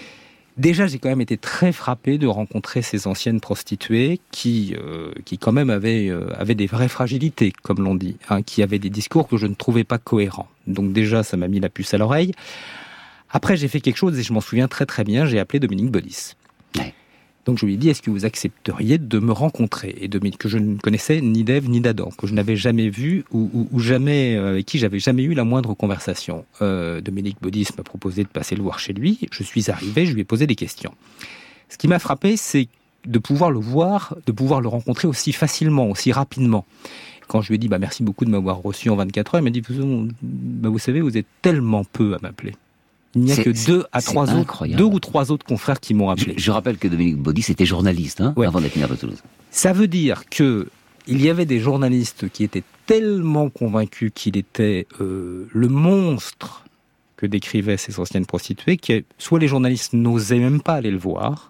Déjà, j'ai quand même été très frappé de rencontrer ces anciennes prostituées qui, euh, qui quand même avaient, euh, avaient des vraies fragilités, comme l'on dit, hein, qui avaient des discours que je ne trouvais pas cohérents. Donc déjà, ça m'a mis la puce à l'oreille. Après, j'ai fait quelque chose et je m'en souviens très très bien, j'ai appelé Dominique Baudis. Ouais. Donc je lui ai dit, est-ce que vous accepteriez de me rencontrer ? Et Dominique, que je ne connaissais ni d'Ève ni d'Adam, que je n'avais jamais vu ou, ou, ou jamais, euh, avec qui j'avais jamais eu la moindre conversation. Euh, Dominique Baudis m'a proposé de passer le voir chez lui. Je suis arrivé, je lui ai posé des questions. Ce qui m'a frappé, c'est de pouvoir le voir, de pouvoir le rencontrer aussi facilement, aussi rapidement. Quand je lui ai dit, bah, merci beaucoup de m'avoir reçu en vingt-quatre heures, il m'a dit, bah, vous savez, vous êtes tellement peu à m'appeler. Il n'y a c'est, que deux à trois autres, deux ou trois autres confrères qui m'ont appelé. Je, je rappelle que Dominique Baudis était journaliste, hein, ouais. avant d'être maire de Toulouse. Ça veut dire que il y avait des journalistes qui étaient tellement convaincus qu'il était euh, le monstre que décrivaient ces anciennes prostituées, que soit les journalistes n'osaient même pas aller le voir,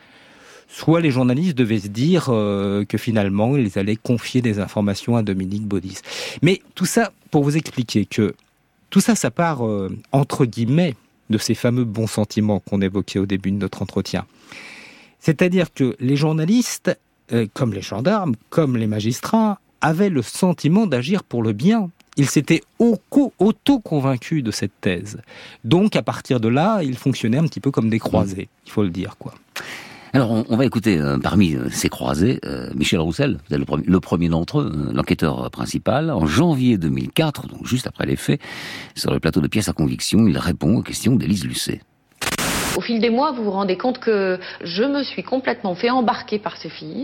soit les journalistes devaient se dire euh, que finalement ils allaient confier des informations à Dominique Baudis. Mais tout ça pour vous expliquer que tout ça, ça part euh, entre guillemets de ces fameux bons sentiments qu'on évoquait au début de notre entretien. C'est-à-dire que les journalistes, euh, comme les gendarmes, comme les magistrats, avaient le sentiment d'agir pour le bien. Ils s'étaient auto-convaincus de cette thèse. Donc, à partir de là, ils fonctionnaient un petit peu comme des croisés, il faut le dire, quoi. Alors, on, on va écouter euh, parmi euh, ces croisés euh, Michel Roussel, vous êtes le, pre- le premier d'entre eux, euh, l'enquêteur principal. En janvier deux mille quatre, donc juste après les faits, sur le plateau de Pièces à conviction, il répond aux questions d'Élise Lucet. Au fil des mois, vous vous rendez compte que je me suis complètement fait embarquer par ces filles.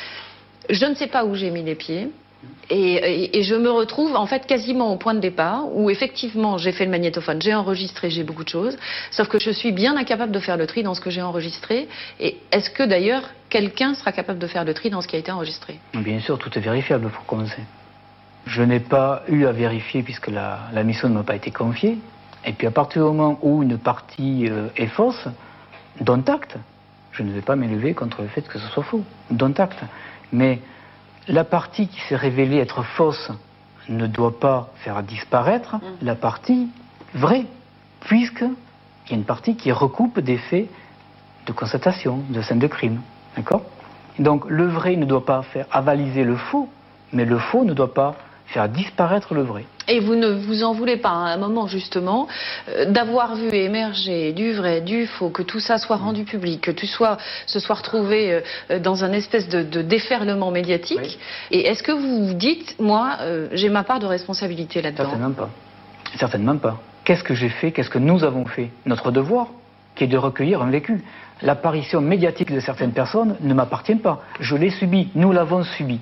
Je ne sais pas où j'ai mis les pieds. Et, et, et je me retrouve en fait quasiment au point de départ où effectivement j'ai fait le magnétophone, j'ai enregistré, j'ai beaucoup de choses, sauf que je suis bien incapable de faire le tri dans ce que j'ai enregistré. Et est-ce que d'ailleurs quelqu'un sera capable de faire le tri dans ce qui a été enregistré ? Bien sûr, tout est vérifiable pour commencer. Je n'ai pas eu à vérifier puisque la, la mission ne m'a pas été confiée. Et puis à partir du moment où une partie euh, est fausse, dont acte, je ne vais pas m'élever contre le fait que ce soit faux, dont acte. Mais la partie qui s'est révélée être fausse ne doit pas faire disparaître mmh. la partie vraie, puisqu'il y a une partie qui recoupe des faits de constatation, de scènes de crime. D'accord ? Donc le vrai ne doit pas faire avaliser le faux, mais le faux ne doit pas faire disparaître le vrai. Et vous ne vous en voulez pas, à un moment justement, euh, d'avoir vu émerger du vrai, du faux, que tout ça soit rendu public, que tout soit, se soit retrouvé euh, dans un espèce de, de déferlement médiatique. Oui. Et est-ce que vous vous dites, moi, euh, j'ai ma part de responsabilité là-dedans ? Certainement pas. Certainement pas. Qu'est-ce que j'ai fait ? Qu'est-ce que nous avons fait ? Notre devoir, qui est de recueillir un vécu. L'apparition médiatique de certaines personnes ne m'appartient pas. Je l'ai subi. Nous l'avons subi.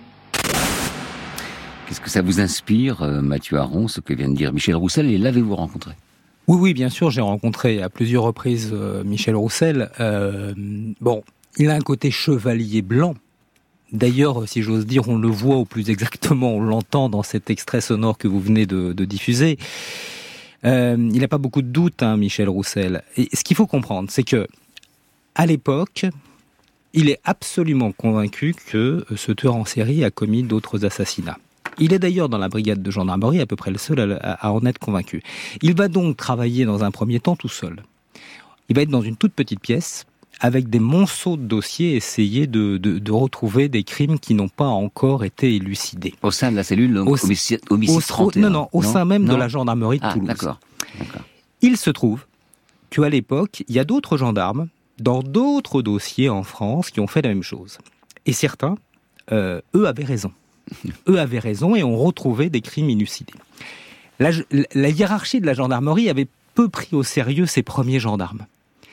Qu'est-ce que ça vous inspire, euh, Mathieu Aron, ce que vient de dire Michel Roussel, et l'avez-vous rencontré ? Oui, oui, bien sûr, j'ai rencontré à plusieurs reprises euh, Michel Roussel. Euh, bon, il a un côté chevalier blanc. D'ailleurs, si j'ose dire, on le voit, ou plus exactement, on l'entend dans cet extrait sonore que vous venez de, de diffuser. Euh, il n'a pas beaucoup de doutes, hein, Michel Roussel. Et ce qu'il faut comprendre, c'est que, à l'époque, il est absolument convaincu que ce tueur en série a commis d'autres assassinats. Il est d'ailleurs dans la brigade de gendarmerie à peu près le seul à, à en être convaincu. Il va donc travailler dans un premier temps tout seul. Il va être dans une toute petite pièce avec des monceaux de dossiers, essayer de, de, de retrouver des crimes qui n'ont pas encore été élucidés. Au sein de la cellule au, homicide, homicide au, trente et un. Non, non, au non, sein même non. de la gendarmerie de ah, Toulouse. D'accord, d'accord. Il se trouve qu'à l'époque, il y a d'autres gendarmes dans d'autres dossiers en France qui ont fait la même chose. Et certains, euh, eux, avaient raison. Eux avaient raison et ont retrouvé des crimes élucidés. La, la hiérarchie de la gendarmerie avait peu pris au sérieux ces premiers gendarmes.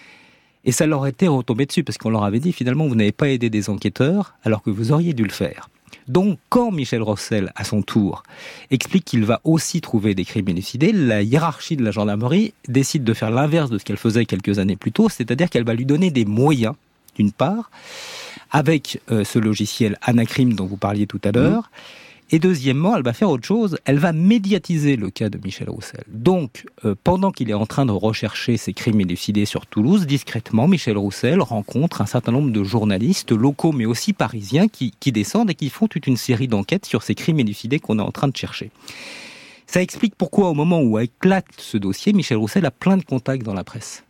Et ça leur était retombé dessus, parce qu'on leur avait dit, finalement, vous n'avez pas aidé des enquêteurs, alors que vous auriez dû le faire. Donc, quand Michel Roussel, à son tour, explique qu'il va aussi trouver des crimes élucidés, la hiérarchie de la gendarmerie décide de faire l'inverse de ce qu'elle faisait quelques années plus tôt, c'est-à-dire qu'elle va lui donner des moyens, d'une part, avec euh, ce logiciel Anacrime dont vous parliez tout à l'heure, mmh. et deuxièmement, elle va faire autre chose, elle va médiatiser le cas de Michel Roussel. Donc, euh, pendant qu'il est en train de rechercher ces crimes élucidés sur Toulouse, discrètement, Michel Roussel rencontre un certain nombre de journalistes locaux, mais aussi parisiens, qui, qui descendent et qui font toute une série d'enquêtes sur ces crimes élucidés qu'on est en train de chercher. Ça explique pourquoi, au moment où éclate ce dossier, Michel Roussel a plein de contacts dans la presse.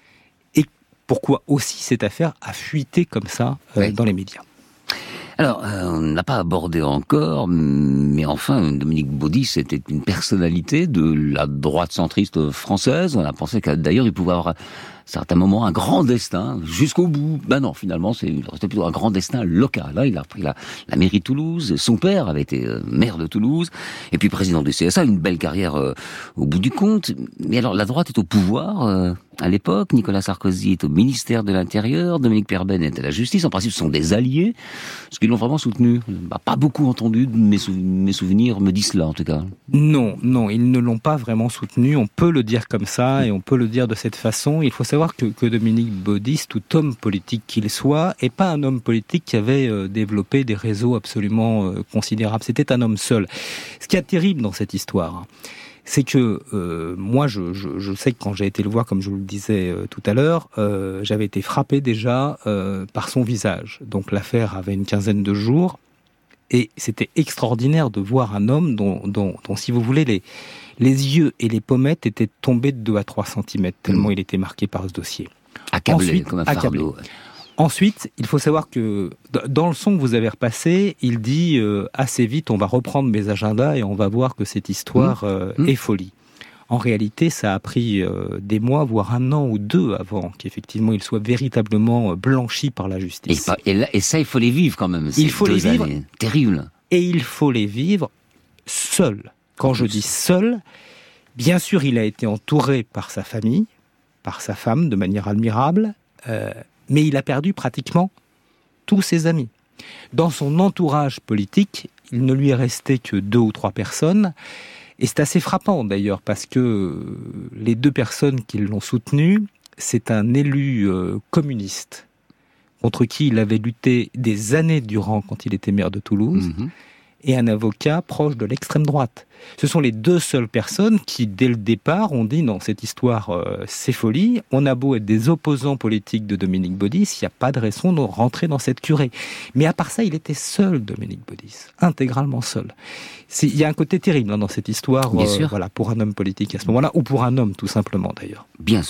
Pourquoi aussi cette affaire a fuité comme ça euh, oui. dans les médias. Alors, euh, on n'a pas abordé encore, mais enfin, Dominique Baudis était une personnalité de la droite centriste française. On a pensé qu'à d'ailleurs, il pouvait avoir à certains moments un grand destin jusqu'au bout. Ben non, finalement, c'est c'était plutôt un grand destin local. Là, il a repris la, la mairie de Toulouse. Son père avait été euh, maire de Toulouse, et puis président du C S A, une belle carrière euh, au bout du compte. Mais alors, la droite est au pouvoir. Euh, À l'époque, Nicolas Sarkozy est au ministère de l'Intérieur, Dominique Perben est à la Justice. En principe, ce sont des alliés, ce qu'ils l'ont vraiment soutenu. Bah, pas beaucoup entendu, mes, sou- mes souvenirs me disent cela en tout cas. Non, non, ils ne l'ont pas vraiment soutenu. On peut le dire comme ça et on peut le dire de cette façon. Il faut savoir que, que Dominique Baudis, tout homme politique qu'il soit, est pas un homme politique qui avait euh, développé des réseaux absolument euh, considérables. C'était un homme seul. Ce qui est terrible dans cette histoire, c'est que euh, moi, je, je, je sais que quand j'ai été le voir, comme je vous le disais euh, tout à l'heure, euh, j'avais été frappé déjà euh, par son visage. Donc l'affaire avait une quinzaine de jours, et c'était extraordinaire de voir un homme dont, dont, dont si vous voulez, les, les yeux et les pommettes étaient tombés de deux à trois centimètres, tellement mmh. il était marqué par ce dossier. Accablé, Ensuite, comme un accablé. fardeau. Ensuite, il faut savoir que dans le son que vous avez repassé, il dit euh, assez vite, on va reprendre mes agendas et on va voir que cette histoire euh, mmh. est folie. En réalité, ça a pris euh, des mois, voire un an ou deux avant qu'effectivement il soit véritablement blanchi par la justice. Et, et, là, et ça, il faut les vivre quand même. Il faut les vivre. Terrible. Et il faut les vivre seul. Quand je dis seul, bien sûr, il a été entouré par sa famille, par sa femme, de manière admirable. Euh, mais il a perdu pratiquement tous ses amis. Dans son entourage politique, il ne lui est resté que deux ou trois personnes, et c'est assez frappant d'ailleurs, parce que les deux personnes qui l'ont soutenu, c'est un élu euh, communiste, contre qui il avait lutté des années durant quand il était maire de Toulouse, mmh. et un avocat proche de l'extrême droite. Ce sont les deux seules personnes qui, dès le départ, ont dit non, cette histoire, euh, c'est folie. On a beau être des opposants politiques de Dominique Baudis, il n'y a pas de raison de rentrer dans cette curée. Mais à part ça, il était seul, Dominique Baudis, intégralement seul. C'est, il y a un côté terrible hein, dans cette histoire, euh, voilà, pour un homme politique à ce moment-là, ou pour un homme tout simplement d'ailleurs. Bien sûr.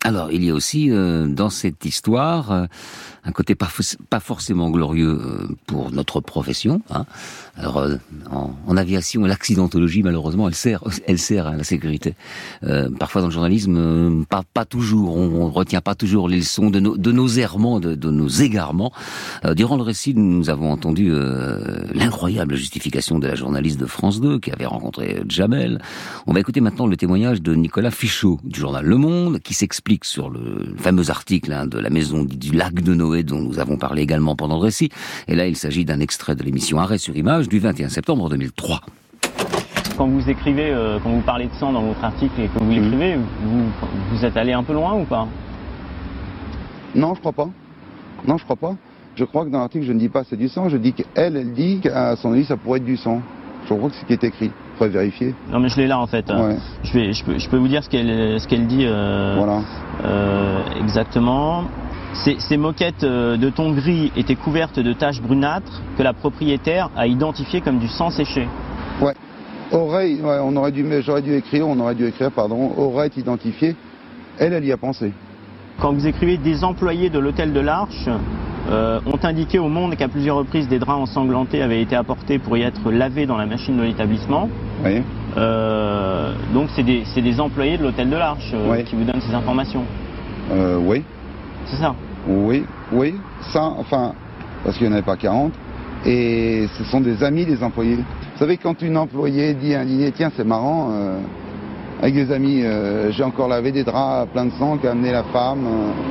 Alors, il y a aussi euh, dans cette histoire euh, un côté pas, pas forcément glorieux euh, pour notre profession. Hein. Alors, euh, en, en aviation, l'accidentologie, malheureusement, elle sert, elle sert à la sécurité. Euh, parfois, dans le journalisme, euh, pas, pas toujours. On, on retient pas toujours les leçons de nos, de nos errements, de, de nos égarements. Euh, durant le récit, nous avons entendu euh, l'incroyable justification de la journaliste de France deux qui avait rencontré Jamel. On va écouter maintenant le témoignage de Nicolas Fichot du journal Le Monde, qui s'explique sur le fameux article hein, de la maison du lac de Noé dont nous avons parlé également pendant le récit. Et là, il s'agit d'un extrait de l'émission Arrêt sur image du vingt et un septembre deux mille trois. Quand vous écrivez, euh, quand vous parlez de sang dans votre article et que vous l'écrivez, vous, vous êtes allé un peu loin ou pas? Non, je crois pas. Non, je crois pas. Je crois que dans l'article, je ne dis pas c'est du sang, je dis qu'elle, elle dit qu'à son avis, ça pourrait être du sang. Je crois que c'est ce qui est écrit. Il faudrait vérifier. Non, mais je l'ai là en fait. Ouais. Je, vais, je, peux, je peux vous dire ce qu'elle, ce qu'elle dit euh, voilà. euh, exactement. Ces, ces moquettes de thon gris étaient couvertes de taches brunâtres que la propriétaire a identifiées comme du sang séché. Ouais. Aurait, ouais, on aurait dû, j'aurais dû écrire, on aurait dû écrire, pardon, aurait identifié. Elle, elle y a pensé. Quand vous écrivez des employés de l'hôtel de l'Arche euh, ont indiqué au Monde qu'à plusieurs reprises des draps ensanglantés avaient été apportés pour y être lavés dans la machine de l'établissement. Oui. Euh, donc c'est des, c'est des employés de l'hôtel de l'Arche euh, oui. qui vous donnent ces informations. Euh, oui. C'est ça. Oui, oui, ça, enfin, parce qu'il n'y en avait pas quarante, et ce sont des amis des employés. Vous savez, quand une employée dit à un dîner, tiens, c'est marrant, euh, avec des amis, euh, j'ai encore lavé des draps pleins de sang qu'a amené la femme,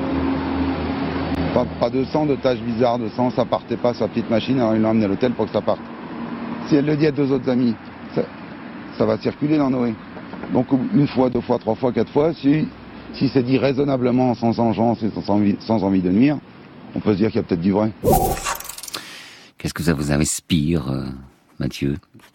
euh, pas, pas de sang, de taches bizarres de sang, ça partait pas sur la petite machine, alors ils l'ont amené à l'hôtel pour que ça parte. Si elle le dit à deux autres amis, ça, ça va circuler dans Noé. Donc une fois, deux fois, trois fois, quatre fois, si... Si c'est dit raisonnablement, sans engeance et sans envie, sans envie de nuire, on peut se dire qu'il y a peut-être du vrai. Qu'est-ce que ça vous inspire, euh, Mathieu?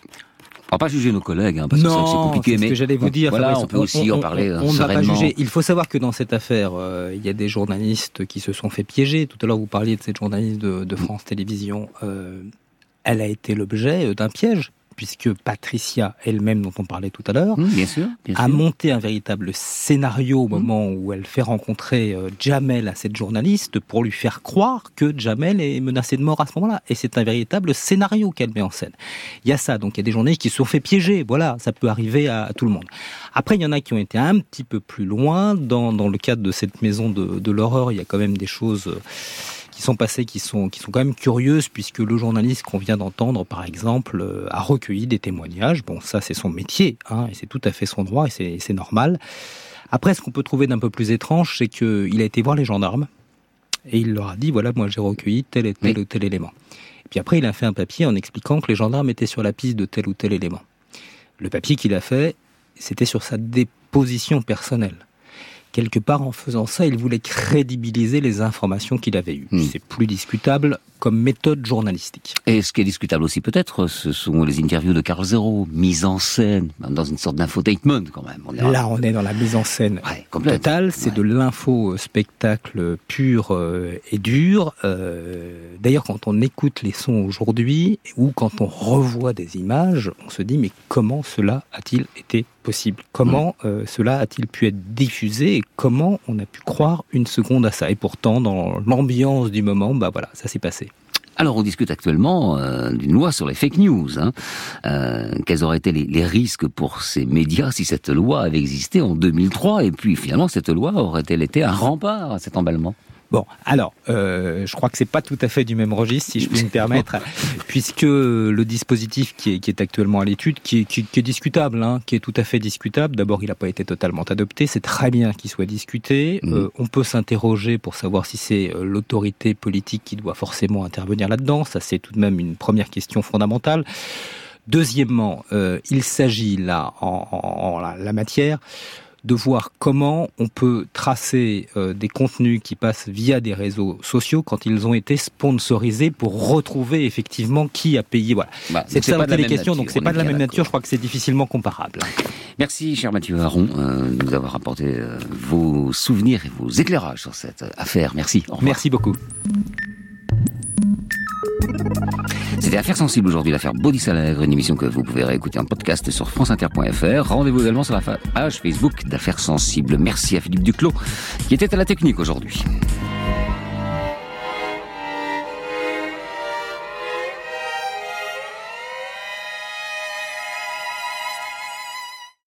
On va pas juger nos collègues, hein, parce que non, c'est compliqué, c'est ce mais que j'allais vous dire. Voilà, Fabrice, on peut aussi on, en parler on, euh, on ne va pas juger. Il faut savoir que dans cette affaire, euh, il y a des journalistes qui se sont fait piéger. Tout à l'heure, vous parliez de cette journaliste de, de France Télévisions. Euh, elle a été l'objet d'un piège, puisque Patricia elle-même, dont on parlait tout à l'heure, mmh, bien sûr, bien a sûr. monté un véritable scénario au moment mmh. où elle fait rencontrer euh, Jamel à cette journaliste pour lui faire croire que Jamel est menacé de mort à ce moment-là. Et c'est un véritable scénario qu'elle met en scène. Il y a ça, donc il y a des journalistes qui se sont fait piéger. Voilà, ça peut arriver à, à tout le monde. Après, il y en a qui ont été un petit peu plus loin. Dans, dans le cadre de cette maison de, de l'horreur, il y a quand même des choses... Euh, qui sont passées, qui sont, qui sont quand même curieuses, puisque le journaliste qu'on vient d'entendre, par exemple, euh, a recueilli des témoignages. Bon, ça, c'est son métier, hein, et c'est tout à fait son droit, et c'est, c'est normal. Après, ce qu'on peut trouver d'un peu plus étrange, c'est qu'il a été voir les gendarmes, et il leur a dit, voilà, moi, j'ai recueilli tel et tel oui. ou tel élément. Et puis après, il a fait un papier en expliquant que les gendarmes étaient sur la piste de tel ou tel élément. Le papier qu'il a fait, c'était sur sa déposition personnelle. Quelque part, en faisant ça, il voulait crédibiliser les informations qu'il avait eues. Mmh. C'est plus discutable comme méthode journalistique. Et ce qui est discutable aussi peut-être, ce sont les interviews de Karl Zéro, mise en scène, dans une sorte d'infotainment quand même. On est Là, on est dans la mise en scène ouais, totale, c'est ouais. de l'info-spectacle pur euh, et dur. Euh, d'ailleurs, quand on écoute les sons aujourd'hui, ou quand on revoit des images, on se dit, mais comment cela a-t-il été possible? Comment mmh. euh, cela a-t-il pu être diffusé? Et comment on a pu croire une seconde à ça? Et pourtant, dans l'ambiance du moment, bah voilà, ça s'est passé. Alors, on discute actuellement euh, d'une loi sur les fake news. Hein. Euh, quels auraient été les, les risques pour ces médias si cette loi avait existé en deux mille trois? Et puis, finalement, cette loi aurait-elle été un rempart à cet emballement? Bon, alors, euh, je crois que c'est pas tout à fait du même registre, si je puis me permettre, puisque le dispositif qui est, qui est actuellement à l'étude, qui est, qui, qui est discutable, hein, qui est tout à fait discutable. D'abord, il n'a pas été totalement adopté. C'est très bien qu'il soit discuté. Mmh. Euh, on peut s'interroger pour savoir si c'est euh, l'autorité politique qui doit forcément intervenir là-dedans. Ça, c'est tout de même une première question fondamentale. Deuxièmement, euh, il s'agit là, en, en, en la, la matière, de voir comment on peut tracer euh, des contenus qui passent via des réseaux sociaux quand ils ont été sponsorisés pour retrouver effectivement qui a payé. Voilà. Bah, c'est ça la les questions, nature, donc c'est pas de la même nature. Je crois que c'est difficilement comparable. Merci, cher Mathieu Aron, euh, de nous avoir apporté euh, vos souvenirs et vos éclairages sur cette affaire. Merci. Merci beaucoup. C'était C'était Affaires sensibles aujourd'hui, l'affaire Baudis-Allègre, une émission que vous pouvez réécouter en podcast sur franceinter point f r. Rendez-vous également sur la page Facebook d'Affaires sensibles. Merci à Philippe Duclos qui était à la technique aujourd'hui.